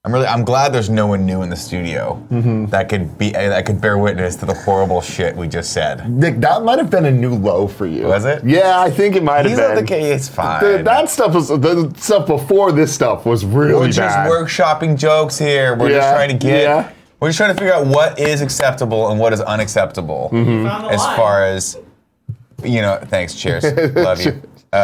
I'm glad there's no one new in the studio that could bear witness to the horrible shit we just said. Nick, that might have been a new low for you. Was it? Yeah, I think it might have been. The case, fine. The stuff before this stuff was really We're just bad. workshopping jokes here. We're just trying to we're just trying to figure out what is acceptable and what is unacceptable as far as, thanks, cheers, love you.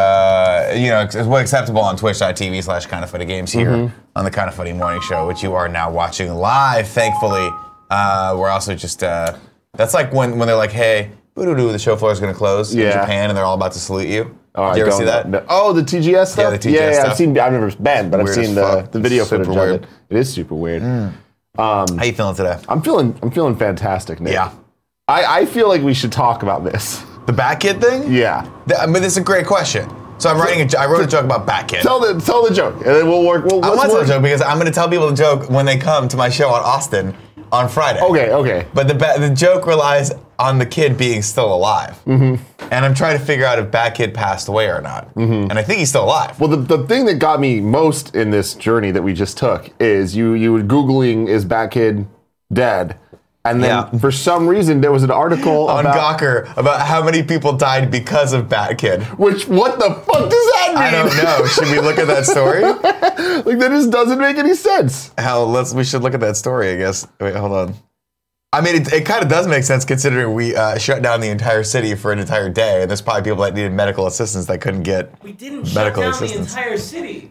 What's acceptable on twitch.tv/kindoffunnygames here on the Kind of Funny Morning Show, which you are now watching live, thankfully. We're also just, that's like when they're like, hey, the show floor is going to close in Japan and they're all about to salute you. Oh, Did you ever see that? No. Oh, the TGS stuff? Yeah, the TGS stuff. I've never been, but I've seen the video footage of it. It is super weird. How you feeling today? I'm feeling fantastic, Nick. Yeah. I feel like we should talk about this. The Bat Kid thing? Yeah. This is a great question. So I wrote a joke about Bat Kid. Tell the joke, and then we'll work. I want to tell the joke because I'm going to tell people the joke when they come to my show on Austin on Friday. Okay. But the joke relies on the kid being still alive. And I'm trying to figure out if Bat Kid passed away or not. And I think he's still alive. Well, the thing that got me most in this journey that we just took is you were Googling, is Bat Kid dead? And then for some reason there was an article on Gawker about how many people died because of Bat Kid. Which, what the fuck does that mean? I don't know. Should we look at that story? Like, that just doesn't make any sense. We should look at that story, I guess. Wait, hold on. I mean, it kind of does make sense considering we shut down the entire city for an entire day, and there's probably people that needed medical assistance that couldn't get We didn't medical shut down assistance. the entire city.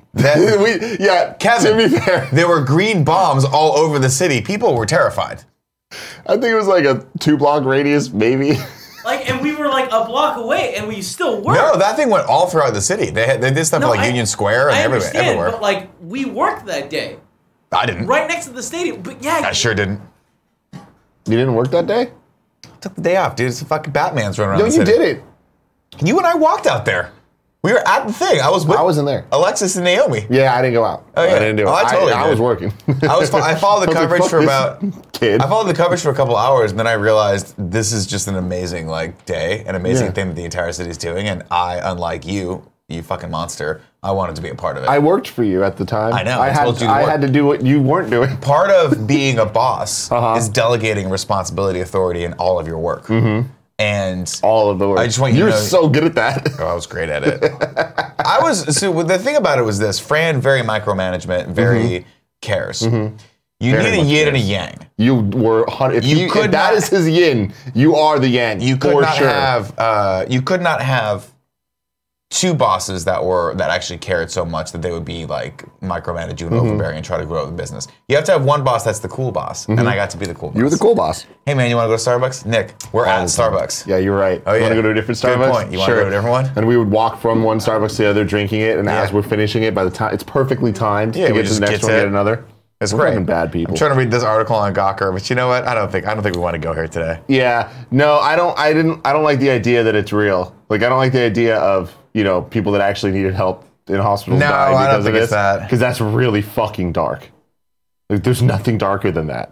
Kevin, to be fair, there were green bombs all over the city. People were terrified. I think it was like a 2-block radius, maybe. And we were like a block away, and we still worked. No, that thing went all throughout the city. They did stuff at Union Square and everywhere. But we worked that day. I didn't. Right next to the stadium. But I sure didn't. You didn't work that day? I took the day off, dude. It's a fucking Batman's running around No, the you city. didn't. You and I walked out there. We were at the thing. I wasn't there. Alexis and Naomi. Yeah, I didn't go out. Oh, yeah. I didn't do it. I totally I did. was working. I followed the coverage for about. Kid. I followed the coverage for a couple hours, and then I realized this is just an amazing day, an amazing thing that the entire city is doing, and I, unlike you fucking monster, I wanted to be a part of it. I worked for you at the time. I know. I had to do what you weren't doing. Part of being a boss is delegating responsibility, authority in all of your work. And all of the work. I just want you to know, you're so good at that. Oh, I was great at it. So the thing about it was this: Fran, very micromanagement, very cares. You Very need a much yin and a cares. yang. You were if that is his yin, you are the yang. You could for not sure. have. You could not have two bosses that actually cared so much that they would be like micromanage you and overbearing and try to grow the business. You have to have one boss that's the cool boss, and I got to be the cool boss. You were the cool boss. Hey man, you want to go to Starbucks? Nick, we're at Starbucks. Yeah, you're right. Oh, You yeah. want to go to a different Good Starbucks? point. You want to go to a different one? And we would walk from one Starbucks to the other, drinking it, and as we're finishing it, by the time it's perfectly timed to we get to just the next get one, to get it. another. It's We're great. fucking bad people. I'm trying to read this article on Gawker, but you know what? I don't think we want to go here today. Yeah, no, I don't like the idea that it's real. Like, I don't like the idea of people that actually needed help in hospitals No, dying I don't because think of it's this. that. Because that's really fucking dark. Like, there's nothing darker than that.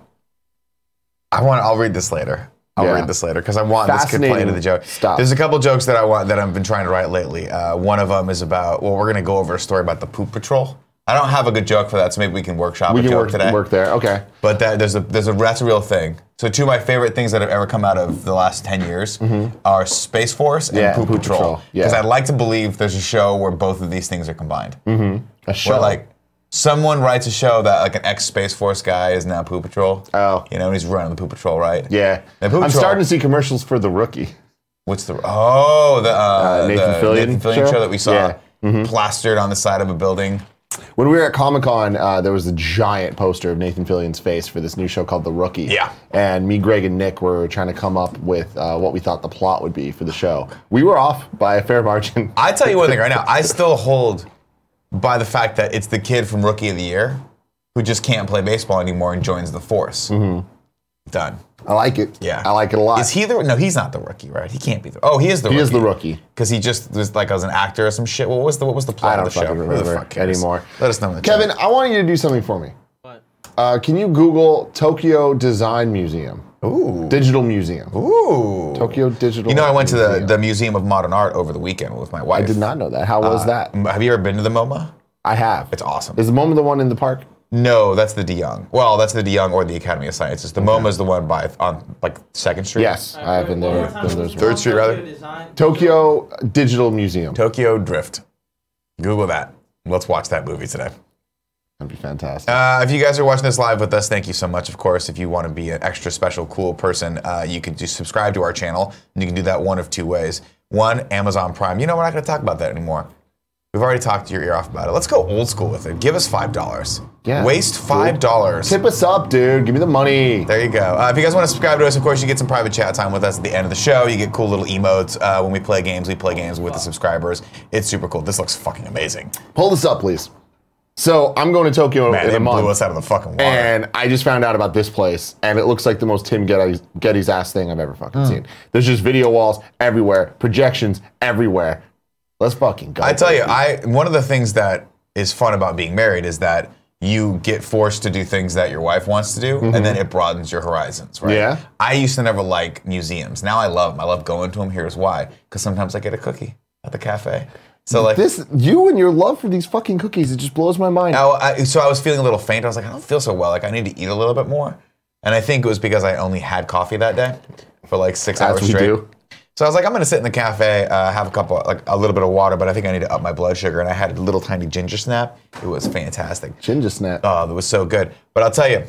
I'll read this later. I'll read this later because I want this could play into the joke. Stuff. There's a couple jokes that I've been trying to write lately. One of them is about, we're going to go over a story about the poop patrol. I don't have a good joke for that, so maybe we can workshop a joke today. Work there, okay. But that's a real thing. So two of my favorite things that have ever come out of the last 10 years are Space Force and Poop Patrol. Because I'd like to believe there's a show where both of these things are combined. A show? Where like someone writes a show that like an ex-Space Force guy is now Poop Patrol. Oh. And he's running the Poop Patrol, right? Yeah. The Poop I'm Patrol- starting to see commercials for The Rookie. What's the Nathan Fillion show that we saw Yeah. plastered on the side of a building. When we were at Comic-Con, there was a giant poster of Nathan Fillion's face for this new show called The Rookie. Yeah. And me, Greg, and Nick were trying to come up with what we thought the plot would be for the show. We were off by a fair margin. I tell you one thing right now, I still hold by the fact that it's the kid from Rookie of the Year who just can't play baseball anymore and joins the Force. Done. I like it. Yeah. I like it a lot. Is he no, he's not the Rookie, right? He can't be the he is the He Rookie. is the Rookie. Because he just was like as an actor or some shit. What was the plot I don't of the show? fucking Who the remember fuck cares? anymore. Let us know in the Kevin, chat. I want you to do something for me. What? Can you Google Tokyo Design Museum? Ooh. Digital Museum. Ooh. Tokyo Digital You know, I went to Museum. the Museum of Modern Art over the weekend with my wife. I did not know that. How was that? Have you ever been to the MoMA? I have. It's awesome. Is the MoMA the one in the park? No, that's the De Young. Well, that's the De Young or the Academy of Sciences. The MoMA is the one on like 2nd Street. Yes, I have been there. 3rd Street, rather. Tokyo Digital Museum. Tokyo Drift. Google that. Let's watch that movie today. That'd be fantastic. If you guys are watching this live with us, thank you so much. Of course, if you want to be an extra special, cool person, you can just subscribe to our channel. And you can do that one of two ways. One, Amazon Prime. You know, we're not going to talk about that anymore. We've already talked your ear off about it. Let's go old school with it. Give us $5. Yeah. Waste $5. Tip us up, dude. Give me the money. There you go. If you guys want to subscribe to us, of course, you get some private chat time with us at the end of the show. You get cool little emotes. When we play games with the subscribers. It's super cool. This looks fucking amazing. Pull this up, please. So I'm going to Tokyo in a month. Blew us out of the fucking water. And I just found out about this place, and it looks like the most Tim Geddes ass thing I've ever fucking seen. There's just video walls everywhere, projections everywhere. Let's fucking go. I tell you, one of the things that is fun about being married is that you get forced to do things that your wife wants to do, and then it broadens your horizons, right? Yeah. I used to never like museums. Now I love them. I love going to them. Here's why. Because sometimes I get a cookie at the cafe. So like you and your love for these fucking cookies, it just blows my mind. So I was feeling a little faint. I was like, I don't feel so well. Like I need to eat a little bit more. And I think it was because I only had coffee that day for like 6 hours straight. Do. So I was like, I'm gonna sit in the cafe, have a little bit of water, but I think I need to up my blood sugar. And I had a little tiny ginger snap. It was fantastic. Ginger snap. Oh, it was so good. But I'll tell you,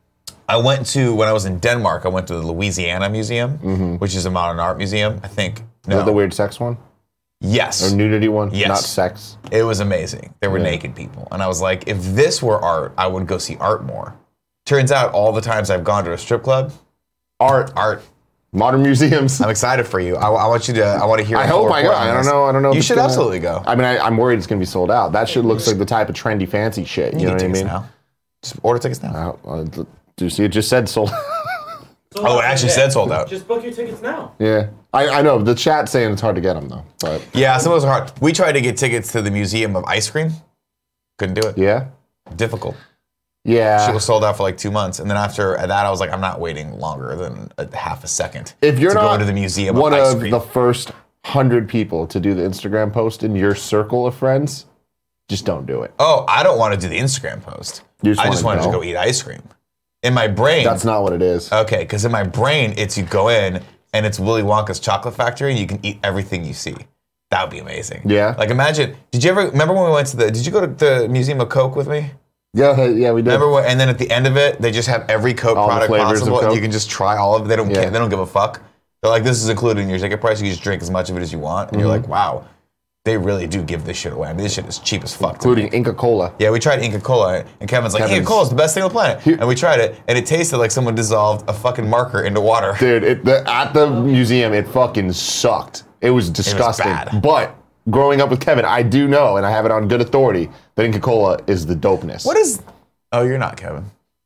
when I was in Denmark, I went to the Louisiana Museum, which is a modern art museum. I think. Is that the weird sex one? Yes. Or nudity one? Yes. Not sex? It was amazing. There were naked people. And I was like, if this were art, I would go see art more. Turns out all the times I've gone to a strip club, art. Modern museums. I'm excited for you. I want to hear. I hope I go. I don't know. You should absolutely go. I mean, I'm worried it's going to be sold out. That shit looks like the type of trendy, fancy shit. You know what I mean? Now. Just order tickets now. Do you see? It just said sold. Oh, it actually said sold out. Just book your tickets now. Yeah, I know. The chat's saying it's hard to get them though. But yeah, some of those are hard. We tried to get tickets to the Museum of Ice Cream. Couldn't do it. Yeah. Difficult. Yeah. She was sold out for like 2 months, and then after that, I was like, I'm not waiting longer than a half a second. If you're to not go to the Museum one of Ice Cream. the first 100 people to do the Instagram post in your circle of friends, just don't do it. Oh, I don't want to do the Instagram post. I just wanted to go eat ice cream. In my brain, that's not what it is. Okay, because in my brain, it's you go in and it's Willy Wonka's chocolate factory, and you can eat everything you see. That would be amazing. Yeah. Like imagine. Did you ever remember when we went to Did you go to the Museum of Coke with me? Yeah, we did. Remember and then at the end of it, they just have every Coke product possible, and you can just try all of it. They don't care. They don't give a fuck. They're like, this is included in your ticket price. You can just drink as much of it as you want, and you're like, wow. They really do give this shit away. I mean, this shit is cheap as fuck. Including Inca Kola. Yeah, we tried Inca Kola, and Kevin's like, Inca Kola is the best thing on the planet. And we tried it, and it tasted like someone dissolved a fucking marker into water. Dude, at the museum, it fucking sucked. It was disgusting. It was bad. But growing up with Kevin, I do know, and I have it on good authority, that Inca Kola is the dopeness. What is... Oh, you're not, Kevin.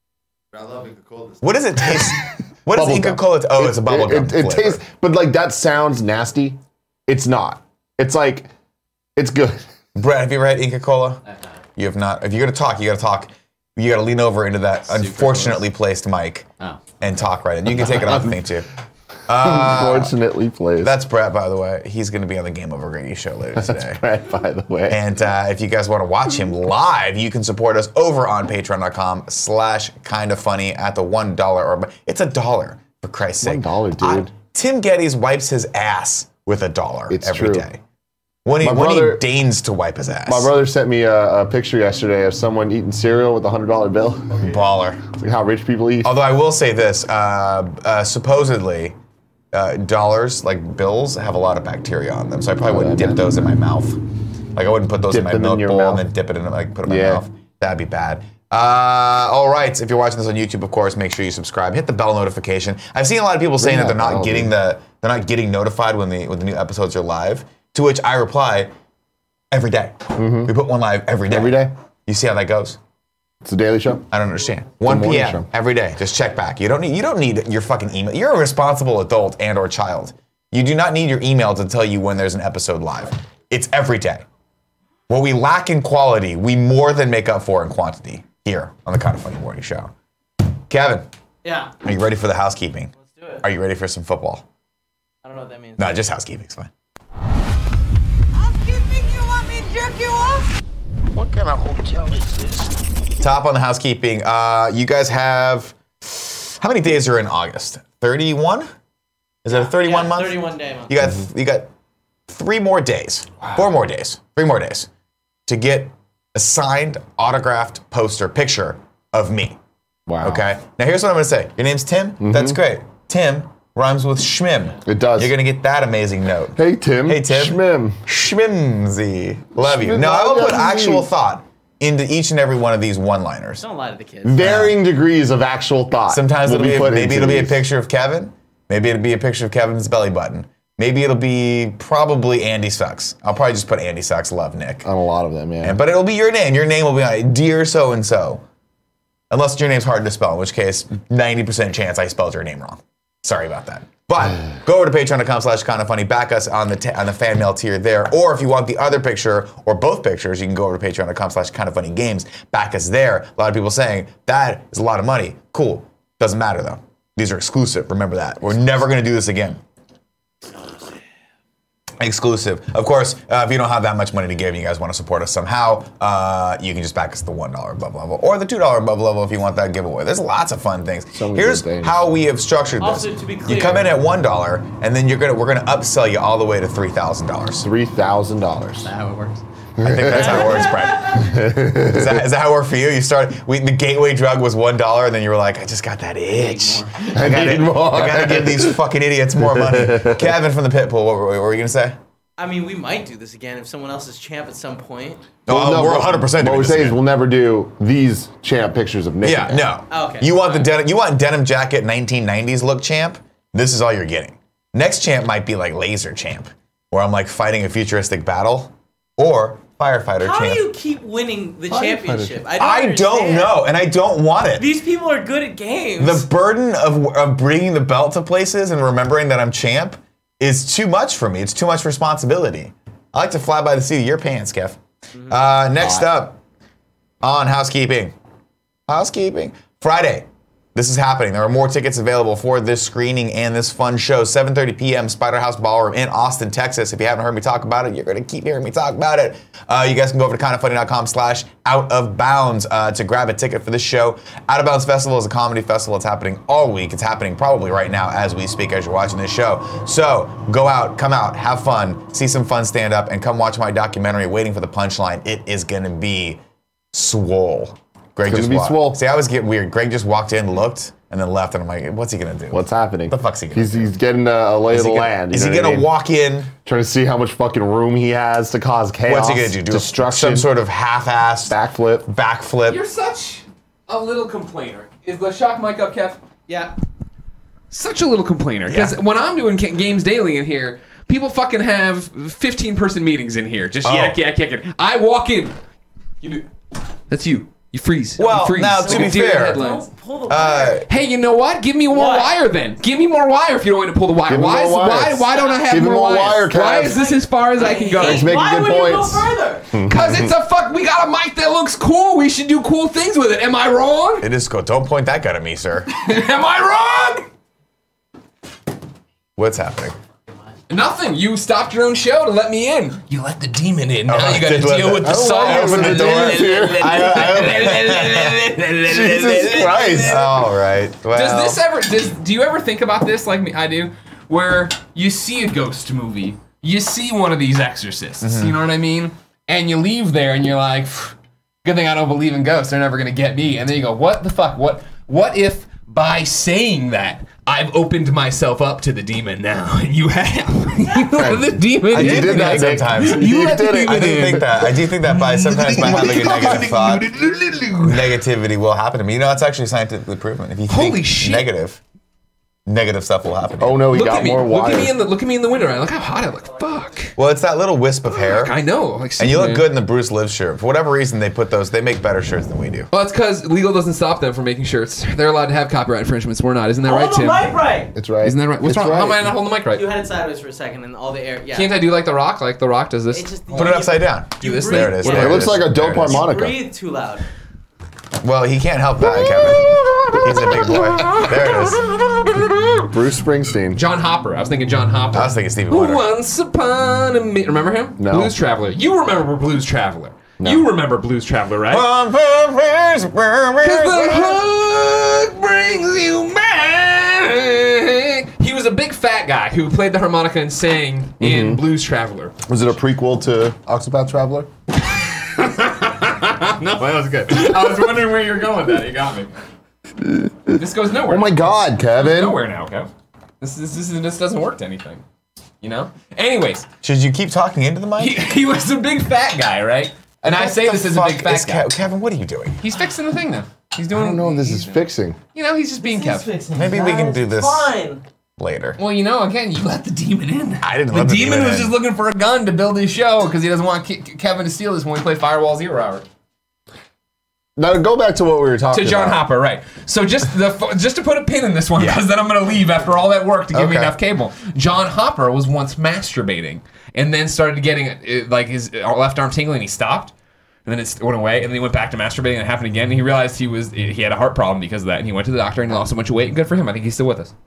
I love Inca Kola. What does it taste... What is Inca Kola... Oh, it's a bubblegum It tastes... But like, that sounds nasty. It's not. It's like... It's good. Brett, have you ever had Inca Kola? You have not. If you're going to talk, you got to talk. You got to lean over into that unfortunately placed mic and talk right in. You can take it off me too. Unfortunately placed. That's Brett, by the way. He's going to be on the Game Over Grady show later today. That's Brett, by the way. And if you guys want to watch him live, you can support us over on patreon.com/kindafunny at the $1 or it's $1 for Christ's sake. $1, dude. Tim Geddes wipes his ass with $1 every day. When he deigns to wipe his ass. My brother sent me a picture yesterday of someone eating cereal with a $100 bill. Baller. It's like how rich people eat. Although I will say this, supposedly, dollars, like bills, have a lot of bacteria on them, so I probably wouldn't dip those in my mouth. Like I wouldn't put those in my milk bowl and then dip it in, like put it in my mouth. That'd be bad. All right, if you're watching this on YouTube, of course, make sure you subscribe. Hit the bell notification. I've seen a lot of people saying that they're not getting notified when the new episodes are live. To which I reply, every day. We put one live every day. Every day? You see how that goes? It's a daily show? I don't understand. 1 p.m. every day. Just check back. You don't need your fucking email. You're a responsible adult and or child. You do not need your email to tell you when there's an episode live. It's every day. What we lack in quality, we more than make up for in quantity here on the Kinda Funny Morning Show. Kevin. Yeah. Are you ready for the housekeeping? Let's do it. Are you ready for some football? I don't know what that means. No, just housekeeping. It's fine. Housekeeping, you want me to jerk you off? What kind of hotel is this? top on the housekeeping. You guys have, how many days are in August? 31? Is it a 31 month? 31 day month. You got 3 more days, 4 more days, 3 more days to get a signed, autographed poster picture of me. Wow. Okay. Now here's what I'm gonna say. Your name's Tim. That's great. Tim rhymes with Schmim. It does. You're gonna get that amazing note. Hey, Tim. Hey, Tim. Schmim. Schmimsy. Love you. No, I will put actual thought into each and every one of these one-liners. Don't lie to the kids. Varying degrees of actual thought. Sometimes will maybe it'll be a these. picture of Kevin. Maybe it'll be a picture of Kevin's belly button. Maybe it'll be probably Andy Sucks. I'll probably just put Andy Sucks, love Nick. On a lot of them, yeah. But it'll be your name. Your name will be on it. Dear so-and-so. Unless your name's hard to spell, in which case, 90% chance I spelled your name wrong. Sorry about that. But go over to patreon.com/kindafunny, back us on the fan mail tier there. Or if you want the other picture or both pictures, you can go over to patreon.com/kindafunnygames, back us there. A lot of people saying, that is a lot of money. Cool. Doesn't matter though. These are exclusive. Remember that. We're never going to do this again. Exclusive. Of course, if you don't have that much money to give and you guys want to support us somehow, you can just back us the $1 above level or the $2 above level if you want that giveaway. There's lots of fun things. Here's how we have structured this. Also, to be clear, you come in at $1 and then we're gonna upsell you all the way to $3,000. $3,000. Is that how it works? I think that's how it works, Brett. Is that how it worked for you? The gateway drug was $1 and then you were like, I just got that itch. I gotta give these fucking idiots more money. Kevin from the Pitbull, what were you gonna say? I mean, we might do this again if someone else is champ at some point. No, we're 100% doing What we're this saying is again. we'll never do these champ pictures of Nick. Yeah, no. Oh, okay. You want you want denim jacket 1990s look champ? This is all you're getting. Next champ might be like laser champ, where I'm like fighting a futuristic battle, or firefighter How champ. do you keep winning the championship? I don't know, and I don't want it. These people are good at games. The burden of bringing the belt to places and remembering that I'm champ is too much for me. It's too much responsibility. I like to fly by the seat of your pants, Kev. Next up on housekeeping. Friday. This is happening. There are more tickets available for this screening and this fun show. 7:30 p.m. Spider House Ballroom in Austin, Texas. If you haven't heard me talk about it, you're going to keep hearing me talk about it. You guys can go over to kindafunny.com/outofbounds to grab a ticket for this show. Out of Bounds Festival is a comedy festival. It's happening all week. It's happening probably right now as we speak, as you're watching this show. So go out, come out, have fun, see some fun stand up, and come watch my documentary, Waiting for the Punchline. It is going to be swole. Greg just walked. Swole. See, I always get weird. Greg just walked in, looked, and then left, and I'm like, what's he gonna do? What's happening? The fuck's he gonna do? He's getting a lay of the land. Is he gonna walk in? Trying to see how much fucking room he has to cause chaos. What's he gonna do? Destruction. Some sort of half-assed backflip. You're such a little complainer. Is the shock mic up, Kev? Yeah. Such a little complainer. Because when I'm doing games daily in here, people fucking have 15-person meetings in here. Just yak. I walk in. You do. That's you. You freeze. Well, you freeze. now, to be fair, Don't pull the wire. hey, you know what? Give me more wire then. Give me more wire if you don't want to pull the wire. Give me Why more wires. why don't I have Give me more more wires? wire, Kev. Why is this as far as I can go? He's making Why good would you go points. further? Because it's a we got a mic that looks cool. We should do cool things with it. Am I wrong? it is cool. Don't point that gun at me, sir. Am I wrong? What's happening? Nothing. You stopped your own show to let me in. You let the demon in. Now I you got to did let deal with the I opened the door. Jesus Christ. All right. Well, Do you ever think about this like I do? Where you see a ghost movie, you see one of these exorcists, you know what I mean? And you leave there and you're like, good thing I don't believe in ghosts. They're never going to get me. And then you go, what the fuck? What if by saying that, I've opened myself up to the demon now? And you have. You let the demon I in. do that sometimes. You let the demon I do in. think that. I do think that by sometimes by having a negative thought, negativity will happen to me. You know, it's actually scientifically proven. If you think Holy shit. negative stuff will happen to you. Oh no, he Look got at me. more Look wires. at me in the window. Right? Look how hot I look. Fuck. Well, it's that little wisp of hair. I know. Like, And you look Superman. good in the Bruce Live shirt. For whatever reason, they put those. They make better shirts than we do. Well, it's because legal doesn't stop them from making shirts. They're allowed to have copyright infringements. We're not. Isn't that right, Hold the Tim? mic right. It's right. Isn't that right? What's It's wrong? right. How am I not holding the mic right? You had it sideways for a second and all the air. Yeah. Can't I do like The Rock? Like The Rock does this? It just Put it upside down. Do this There thing? it is. Yeah. There It looks is. like a There dope it is. harmonica. Breathe too loud. Well, he can't help that, Kevin. He's a big boy. There it is. Bruce Springsteen. John Hopper. I was thinking John Hopper. I was thinking Stevie Wonder. Once upon a minute. Remember him? No. Blues Traveler. You remember Blues Traveler. You remember Blues Traveler, right? Cause the hook brings you back. He was a big fat guy who played the harmonica and sang in Blues Traveler. Was it a prequel to Octopath Traveler? No, that was good. I was wondering where you were going with that. You got me. This goes nowhere. Oh my God, Kevin! Nowhere now, Kev. This doesn't work to anything. You know? Anyways. Should you keep talking into the mic? He was a big fat guy, right? And I say this as a big fat guy. Kevin, what are you doing? He's fixing the thing now. He's doing. I don't know if this is fixing. You know, he's just being Kev. Maybe we can do this Fine. later. Well, you know, again, you let the demon in. I didn't let the demon was in. just looking for a gun to build his show because he doesn't want Kevin to steal this when we play Firewall 0 Hour. Now go back to what we were talking To John about. Hopper, right. So just to put a pin in this one, because then I'm going to leave after all that work to give me enough cable. John Hopper was once masturbating and then started getting like his left arm tingling and he stopped. And then it went away, and then he went back to masturbating, and it happened again. And he realized he had a heart problem because of that, and he went to the doctor and he lost a bunch of weight. And good for him. I think he's still with us.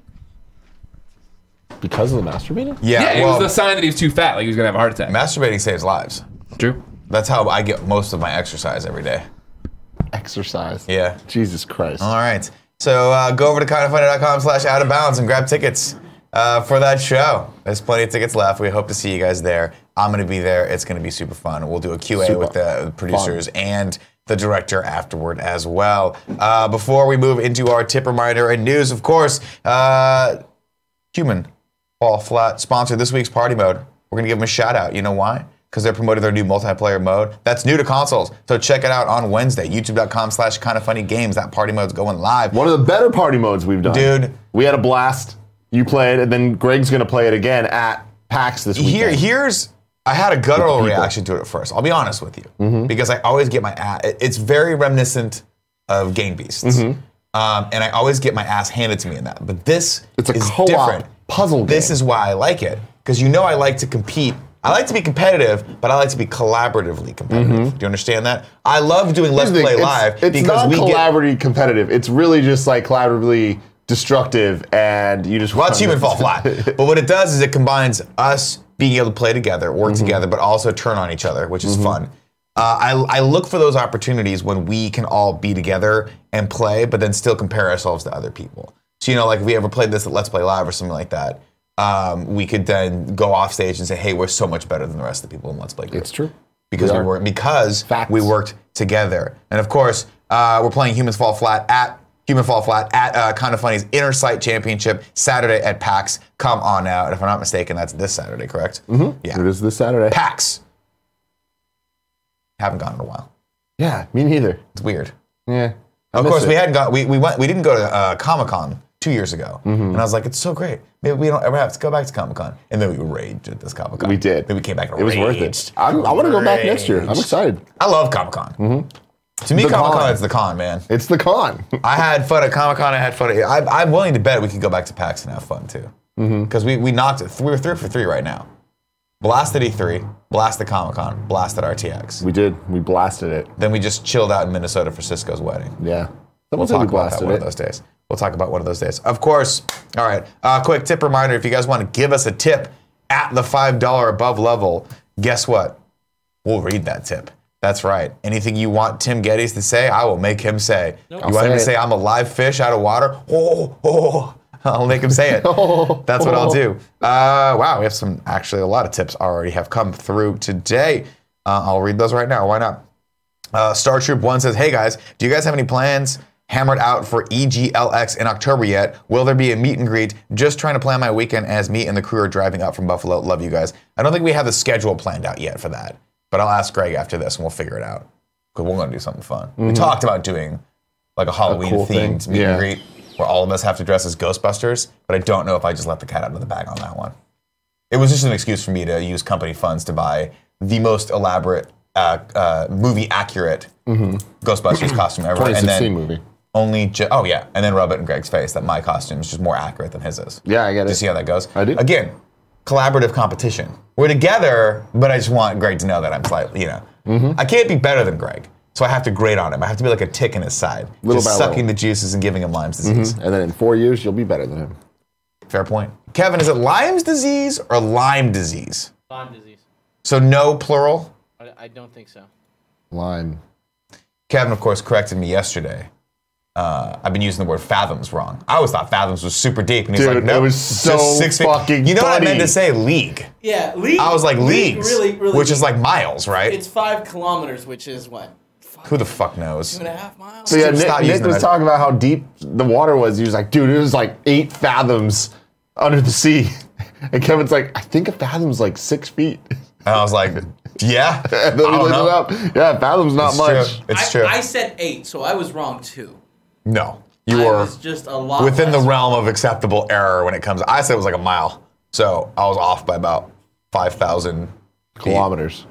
Because of the masturbating? Yeah, it was the sign that he was too fat, like he was gonna have a heart attack. Masturbating saves lives. True. That's how I get most of my exercise every day. Exercise. Yeah. Jesus Christ. All right. So go over to kindafunny.com/outofbounds and grab tickets for that show. There's plenty of tickets left. We hope to see you guys there. I'm going to be there. It's going to be super fun. We'll do a QA with the producers and the director afterward as well. Before we move into our tip reminder and news, of course, Human Fall Flat sponsored this week's party mode. We're going to give them a shout out. You know why? Because they're promoting their new multiplayer mode. That's new to consoles. So check it out on Wednesday. YouTube.com/kindafunnygames. That party mode's going live. One of the better party modes we've done. Dude. We had a blast. You played, and then Greg's going to play it again at PAX this weekend. I had a guttural reaction to it at first. I'll be honest with you. Because I always get my ass. It's very reminiscent of Gang Beasts. And I always get my ass handed to me in that. But this it's a is co-op different. Puzzle game. This is why I like it. Because you know I like to compete. I like to be competitive, but I like to be collaboratively competitive. Do you understand that? I love doing Let's Play Live it's because not we collaboratively competitive. It's really just like collaboratively destructive, and you just. Well, that's Human Fall Flat. But what it does is it combines us being able to play together, work together, but also turn on each other, which is fun. I look for those opportunities when we can all be together and play, but then still compare ourselves to other people. So, you know, like if we ever played this at Let's Play Live or something like that, we could then go off stage and say, hey, we're so much better than the rest of the people in Let's Play Group. It's true. Because we worked together. And of course, we're playing Human Fall Flat at Kinda Funny's Inner Sight Championship Saturday at PAX. Come on out. If I'm not mistaken, that's this Saturday, correct? Yeah. It is this Saturday. PAX. Haven't gone in a while. Yeah, me neither. It's weird. Yeah. Of course, we hadn't gone. We didn't go to Comic-Con 2 years ago, and I was like, it's so great. Maybe we don't ever have to go back to Comic-Con. And then we raged at this Comic-Con. We did. Then we came back and It was worth it. I want to go back next year. I'm excited. I love Comic-Con. To me, Comic-Con is the con, man. It's the con. I had fun at Comic-Con. I had fun. I'm willing to bet we could go back to PAX and have fun too. Because we knocked it. We were 3 for 3 right now. Blasted E3, blasted Comic-Con, blasted RTX. We did. We blasted it. Then we just chilled out in Minnesota for Cisco's wedding. Yeah. We'll talk about that one of those days. We'll talk about one of those days. Of course. All right. Quick tip reminder, if you guys want to give us a tip at the $5 above level, guess what? We'll read that tip. That's right. Anything you want Tim Geddes to say, I will make him say. Nope. You want him to say, I'm a live fish out of water? Oh. I'll make him say it. That's what I'll do. Wow, we have a lot of tips already have come through today. I'll read those right now. Why not? Star Troop 1 says, hey guys, do you guys have any plans hammered out for EGLX in October yet? Will there be a meet and greet? Just trying to plan my weekend as me and the crew are driving up from Buffalo. Love you guys. I don't think we have the schedule planned out yet for that, but I'll ask Greg after this and we'll figure it out. Because we're going to do something fun. We talked about doing like a Halloween-themed meet and greet where all of us have to dress as Ghostbusters, but I don't know if I just let the cat out of the bag on that one. It was just an excuse for me to use company funds to buy the most elaborate, movie-accurate Ghostbusters costume ever. 2016 movie. And then rub it in Greg's face that my costume is just more accurate than his is. Yeah, I get it. Do you see how that goes? I do. Again, collaborative competition. We're together, but I just want Greg to know that I'm slightly, I can't be better than Greg. So I have to grate on him. I have to be like a tick in his side. Just sucking the juices and giving him Lyme's disease. And then in 4 years, you'll be better than him. Fair point. Kevin, is it Lyme's disease or Lyme disease? Lyme disease. So no plural? I don't think so. line. Kevin, of course, corrected me yesterday. I've been using the word fathoms wrong. I always thought fathoms was super deep, and he's like, no, it was so just 6 feet. fucking You know what I meant funny. to say? League. Yeah, league. I was like, leagues, really, which is like miles, right? It's 5 kilometers, which is what? Who the fuck knows? 2.5 miles. So yeah, Stop Nick using was that. talking about how deep the water was. He was like, dude, it was like 8 fathoms under the sea. And Kevin's like, I think a fathom's like 6 feet. And I was like, yeah. And then we looked it up. Yeah, fathom's not It's much. true. It's true. I said 8, so I was wrong too. No, you I were was just a lot within the less. realm of acceptable error when it comes. I said it was like a mile, so I was off by about 5,000 Kilometers.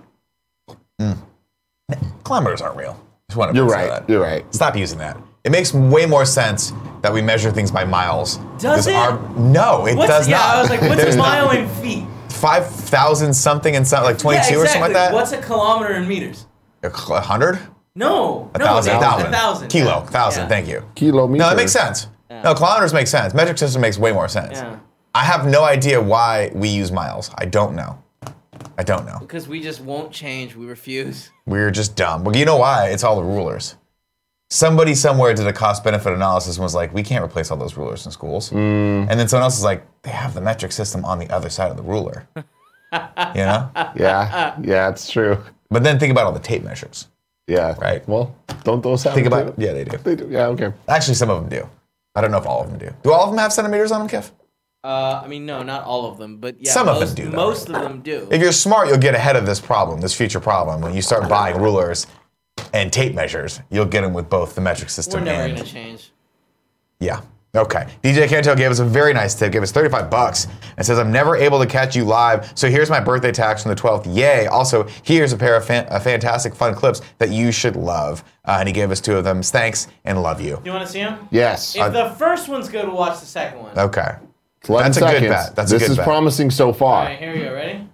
kilometers. Aren't real. Just wanted to You're say right. that. You're right. Stop using that. It makes way more sense that we measure things by miles. Does Because it? No, it does yeah, not. I was like, what's There's a mile not in feet? 5,000 something and something, like 22 or something like that? What's a kilometer in meters? 100? No, A thousand. a thousand. Kilo. Yeah. 1,000. Yeah. Thank you. Kilometer. No, that makes sense. Yeah. No, kilometers make sense. Metric system makes way more sense. Yeah. I have no idea why we use miles. I don't know. I don't know. Because we just won't change. We refuse. We're just dumb. But you know why? It's all the rulers. Somebody somewhere did a cost-benefit analysis and was like, we can't replace all those rulers in schools. And then someone else is like, they have the metric system on the other side of the ruler. You know? Yeah, it's true. But then think about all the tape measures. Yeah. Right. Well, don't those have Think it about too? yeah, they do. They do. Yeah, okay. Actually, some of them do. I don't know if all of them do. Do all of them have centimeters on them, Kev? I mean, no, not all of them, but yeah, Some of most, them do, though. Most of them do. If you're smart, you'll get ahead of this problem, this future problem. When you start buying rulers and tape measures, you'll get them with both the metric system We're never and gonna change. yeah. Okay. DJ Kanto gave us a very nice tip, gave us $35 and says, I'm never able to catch you live, so here's my birthday tax from the 12th. Yay. Also, here's a pair of fantastic fun clips that you should love. And he gave us 2 of them. Thanks and love you. Do you want to see them? Yes. If the first one's good, we'll watch the second one. Okay. 11 That's a good seconds. bet. That's a this good is bet. promising so far. All right, here we go. Ready?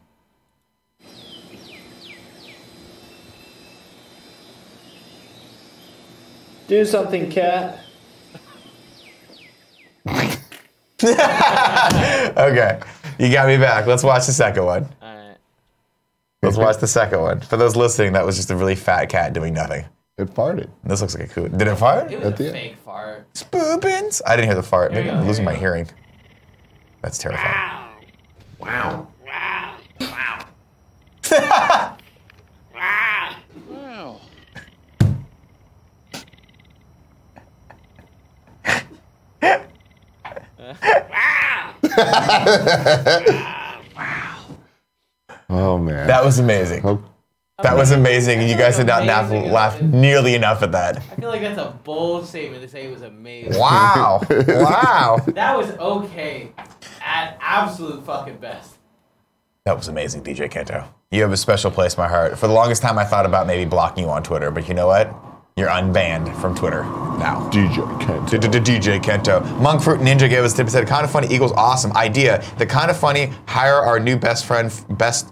Do something, cat. Okay. You got me back. Let's watch the second one. All right. Let's watch the second one. For those listening, that was just a really fat cat doing nothing. It farted. This looks like a coot. Did it fart? It was At a the end. fake fart. Spoopins. I didn't hear the fart. Maybe you I'm go, losing here my you go. hearing. That's terrifying. Oh man. That was amazing. Oh, That was amazing. You guys did not Amazing. laugh nearly enough at that. I feel like that's a bold statement to say it was amazing. Wow. Wow. That was okay. At absolute fucking best. That was amazing, DJ Kento. You have a special place in my heart. For the longest time, I thought about maybe blocking you on Twitter, but you know what? You're unbanned from Twitter now. DJ Kent. DJ Kento. Monk Fruit Ninja gave us a tip and said, Kinda Funny equals awesome. Idea. The Kinda Funny hire our new best friend Patreon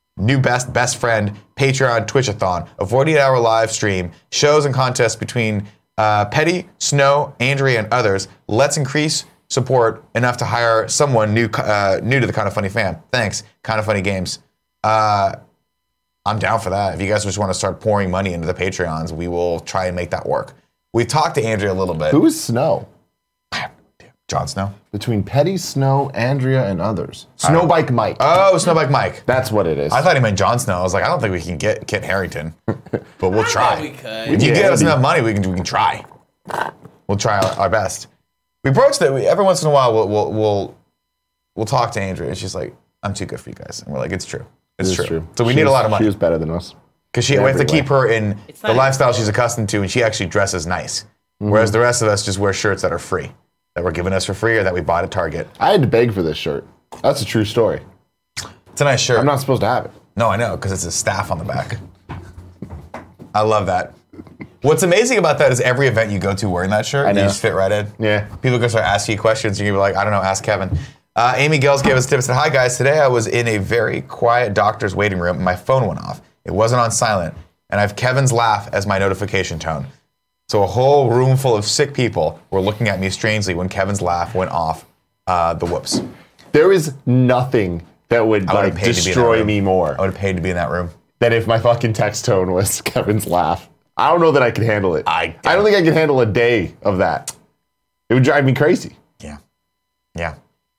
Twitch-a-thon, a 48-hour live stream, shows and contests between Petty, Snow, Andrea, and others. Let's increase support enough to hire someone new to the Kinda Funny fam. Thanks, Kinda Funny Games. I'm down for that. If you guys just want to start pouring money into the Patreons, we will try and make that work. We've talked to Andrea a little bit. Who is Snow? Jon Snow? Between Petty, Snow, Andrea, and others. Snowbike Mike. Oh, Snowbike Mike. That's what it is. I thought he meant Jon Snow. I was like, I don't think we can get Kit Harington, but we'll I try. bet we could. If you Yeah, give us it'd be- enough money, we can try. We'll try our best. We broached it. Every once in a while, we'll talk to Andrea, and she's like, "I'm too good for you guys," and we're like, "It's true. It's It's true." So we need a lot of She money was better than us. because we have to keep her in It's the not- lifestyle she's accustomed to, and she actually dresses nice. Whereas the rest of us just wear shirts that are free, that were given us for free, or that we bought at Target. I had to beg for this shirt. That's a true story. It's a nice shirt. I'm not supposed to have it. No, I know, because it's a staff on the back. I love that. What's amazing about that is every event you go to wearing that shirt, know. you just fit right in. Yeah. People can start asking you questions, and you're gonna be like, I don't know, ask Kevin. Amy Gels gave us tips and said, hi guys, today I was in a very quiet doctor's waiting room and my phone went off. It wasn't on silent, and I have Kevin's laugh as my notification tone. So a whole room full of sick people were looking at me strangely when Kevin's laugh went off the whoops. There is nothing that would I would've like paid to be in that destroy room. me more. I would have paid to be in that room. than if my fucking text tone was Kevin's laugh. I don't know that I can handle it. I don't think I can handle a day of that. It would drive me crazy. Yeah.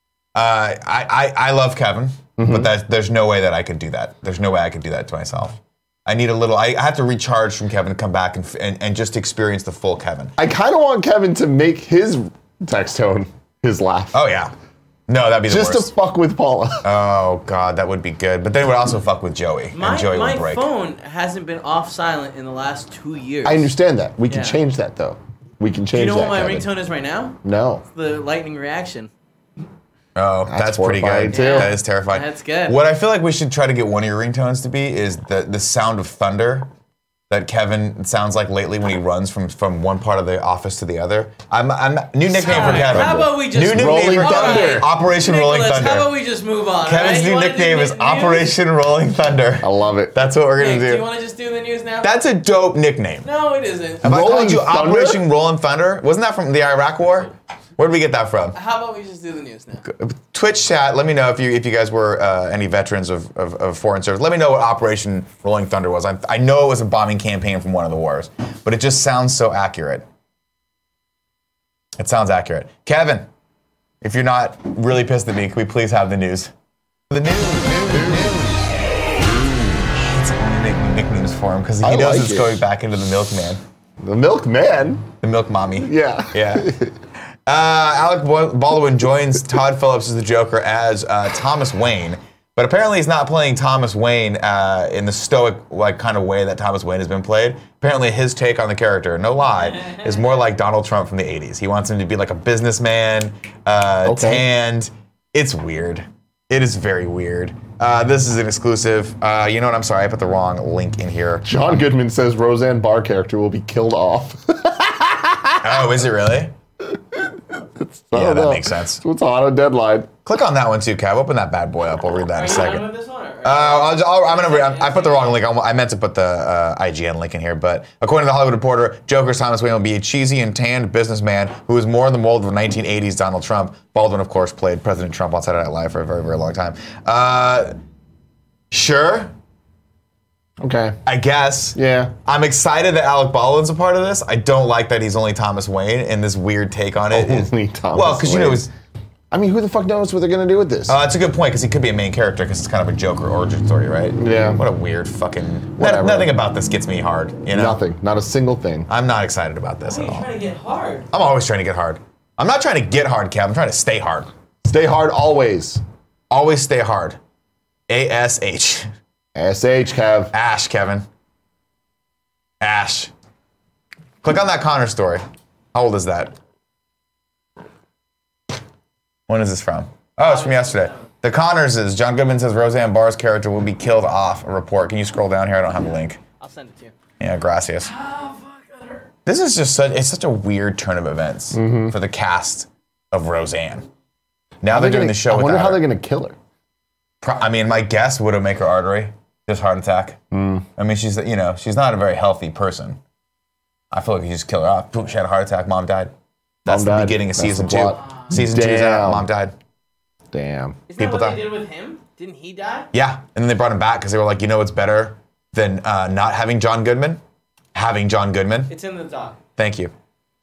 I love Kevin, but there's no way that I could do that. There's no way I could do that to myself. I need a little. I have to recharge from Kevin to come back and just experience the full Kevin. I kind of want Kevin to make his text tone his laugh. Oh yeah. No, that'd be the worst. Just to fuck with Paula. Oh God, that would be good. But then it would also fuck with Joey, and Joey would break. My phone hasn't been off silent in the last 2 years. I understand that. We can change that though. We can change that. Do you know what my Kevin. ringtone is right now? No. It's the lightning reaction. Oh, that's pretty horrifying, good. too. That is terrifying. That's good. What I feel like we should try to get one of your ringtones to be is the sound of thunder that Kevin sounds like lately when he runs from one part of the office to the other. I'm new nickname for Kevin. How about we just new nickname for Kevin? Right. Operation Nicholas, Rolling Thunder. How about we just move on? Kevin's right? new nickname is Operation Rolling Thunder. I love it. That's what we're gonna Nick, do. do you want to just do the news now? That's a dope nickname. No, it isn't. Have I called you Thunder? Operation Rolling Thunder? Wasn't that from the Iraq War? Where did we get that from? How about we just do the news now? Twitch chat. Let me know if you guys were any veterans of foreign service. Let me know what Operation Rolling Thunder was. I know it was a bombing campaign from one of the wars, but it just sounds so accurate. It sounds accurate. Kevin, if you're not really pissed at me, can we please have the news? The news. It's only making nicknames for him because he knows it's going back into the milkman. The milkman? The milk mommy. Yeah. Yeah. Alec Baldwin joins Todd Phillips as the Joker as Thomas Wayne, but apparently he's not playing Thomas Wayne in the stoic kind of way that Thomas Wayne has been played. Apparently his take on the character, no lie, is more like Donald Trump from the 80s. He wants him to be like a businessman, tanned. It's weird. It is very weird. This is an exclusive. You know what? I'm sorry. I put the wrong link in here. John Goodman says Roseanne Barr character will be killed off. Oh, is it really? Yeah, that makes sense. It's on a deadline. Click on that one too, Kev. Open that bad boy up. I'll read that in a second. With this one, or- I put the wrong link. I meant to put the IGN link in here, but according to the Hollywood Reporter, Joker's Thomas Wayne will be a cheesy and tanned businessman who is more in the mold of 1980s Donald Trump. Baldwin, of course, played President Trump on Saturday Night Live for a very, very long time. Sure. Okay. I guess. Yeah. I'm excited that Alec Baldwin's a part of this. I don't like that he's only Thomas Wayne and this weird take on it. Only Thomas Well, because you know, Wayne. I mean, who the fuck knows what they're gonna do with this? that's a good point because he could be a main character because it's kind of a Joker origin story, right? Yeah. What a weird fucking. Whatever. Nothing about this gets me hard. You know. Nothing. Not a single thing. I'm not excited about this at You're all. trying to get hard. I'm always trying to get hard. I'm not trying to get hard, Kev. I'm trying to stay hard. Stay hard always. Always stay hard. ASH. SH, Kev. Ash, Kevin. Ash. Click on that Connor story. How old is that? When is this from? Oh, it's from yesterday. The Connors is John Goodman says Roseanne Barr's character will be killed off. A report. Can you scroll down here? I don't have a link. I'll send it to you. Yeah, gracias. This is just such a weird turn of events for the cast of Roseanne. Now they're doing the show. I wonder without how her. they're gonna kill her. I mean, my guess would have make her artery, just heart attack. I mean, she's not a very healthy person. I feel like you just kill her off. Boom, she had a heart attack. Mom died. That's Mom the died. beginning of That's season the 2. plot. Season 2 is out. Damn. Mom died. Damn. Isn't People that what die. they did with him? Didn't he die? Yeah, and then they brought him back because they were like, you know what's better than not having John Goodman? Having John Goodman. It's in the doc. Thank you.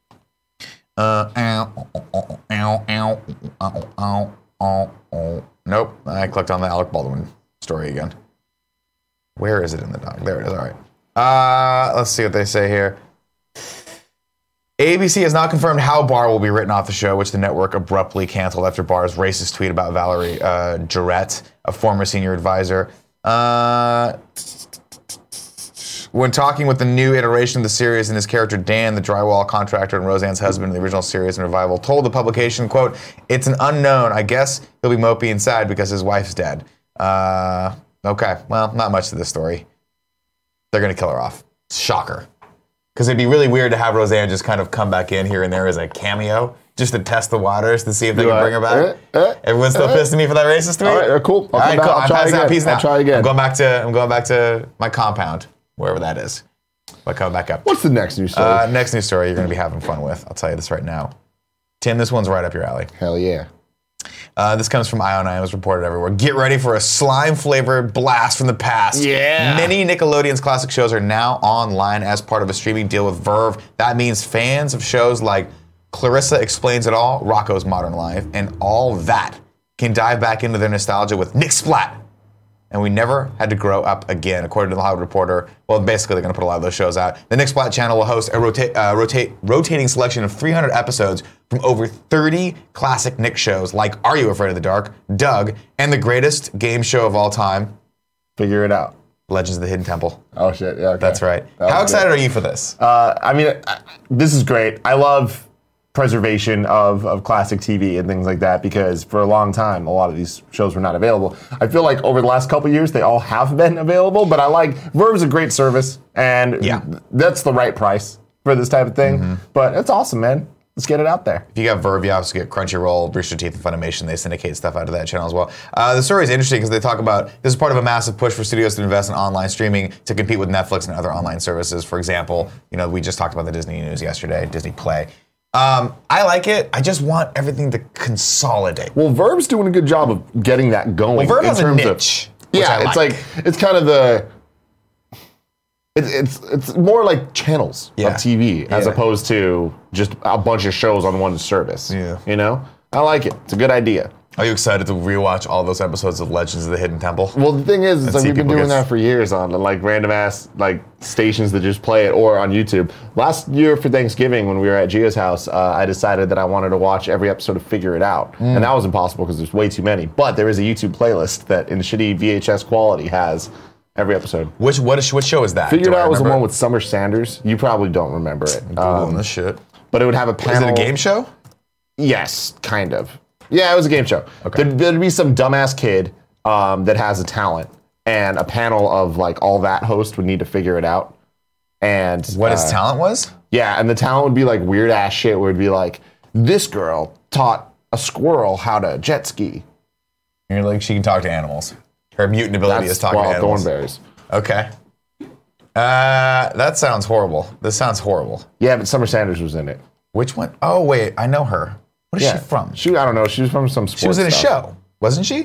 Nope, I clicked on the Alec Baldwin story again. Where is it in the doc? There it is, all right. Let's see what they say here. ABC has not confirmed how Barr will be written off the show, which the network abruptly canceled after Barr's racist tweet about Valerie Jarrett, a former senior advisor. When talking with the new iteration of the series and his character Dan, the drywall contractor and Roseanne's husband in the original series and revival, told the publication, quote, "It's an unknown. I guess he'll be mopey and sad because his wife's dead." Okay, well, not much to this story. They're going to kill her off. Shocker. Because it'd be really weird to have Roseanne just kind of come back in here and there as a cameo, just to test the waters to see if they can bring her back. Everyone's still pissed at me for that racist tweet? All right, cool. All right, cool. I'll try again. Peace I'll out. try again. I'm going back to my compound, wherever that is. But coming back up. What's the next news story? Next news story you're going to be having fun with. I'll tell you this right now. Tim, this one's right up your alley. Hell yeah. This comes from IO9. It was reported everywhere. Get ready for a slime-flavored blast from the past. Yeah. Many Nickelodeon's classic shows are now online as part of a streaming deal with Verve. That means fans of shows like Clarissa Explains It All, Rocko's Modern Life, and all that can dive back into their nostalgia with Nick Splat. And we never had to grow up again, according to The Hollywood Reporter. Well, basically, they're going to put a lot of those shows out. The Nick Splat channel will host a rotating selection of 300 episodes from over 30 classic Nick shows like Are You Afraid of the Dark, Doug, and the greatest game show of all time, Figure it out. Legends of the Hidden Temple. Oh, shit. Yeah, okay. That's right. How excited are you for this? I mean, this is great. I love preservation of classic TV and things like that because for a long time, a lot of these shows were not available. I feel like over the last couple of years, they all have been available, but I like, Verve's a great service, and that's the right price for this type of thing. But it's awesome, man. Let's get it out there. If you got Verve, you also get Crunchyroll, Rooster Teeth, and Funimation. They syndicate stuff out of that channel as well. The story is interesting because they talk about this is part of a massive push for studios to invest in online streaming to compete with Netflix and other online services. For example, we just talked about the Disney news yesterday, Disney Play. I like it. I just want everything to consolidate. Well, Verve's doing a good job of getting that going. Well, Verve has a niche. It's like it's kind of the. It's more like channels of TV as opposed to just a bunch of shows on one service. Yeah. I like it. It's a good idea. Are you excited to rewatch all those episodes of Legends of the Hidden Temple? Well, the thing is like we've been doing that for years on like random ass like stations that just play it or on YouTube. Last year for Thanksgiving when we were at Gia's house, I decided that I wanted to watch every episode of Figure It Out, and that was impossible because there's way too many. But there is a YouTube playlist that in shitty VHS quality has every episode. Which show is that? Figure It Out was the one with Summer Sanders. You probably don't remember it. Googling this shit. But it would have a panel. Is it a game show? Yes, kind of. Yeah, it was a game show. Okay. There'd be some dumbass kid that has a talent, and a panel of like all that host would need to figure it out. And what his talent was? Yeah, and the talent would be like weird ass shit. Where it'd be like, this girl taught a squirrel how to jet ski. And you're like, she can talk to animals. Her mutant ability is talking to animals. Thornberries. Okay. That sounds horrible. This sounds horrible. Yeah, but Summer Sanders was in it. Which one? Oh wait, I know her. What is she from? I don't know. She was from some sports. She was in a show, wasn't she?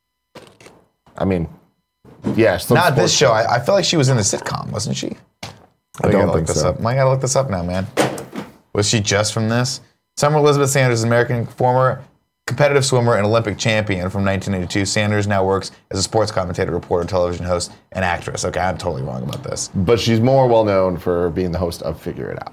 I mean, yeah. Not this show. I feel like she was in a sitcom, wasn't she? I don't think so. I gotta look this up now, man. Was she just from this? Summer Elizabeth Sanders is an American former competitive swimmer and Olympic champion from 1982. Sanders now works as a sports commentator, reporter, television host, and actress. Okay, I'm totally wrong about this. But she's more well known for being the host of Figure It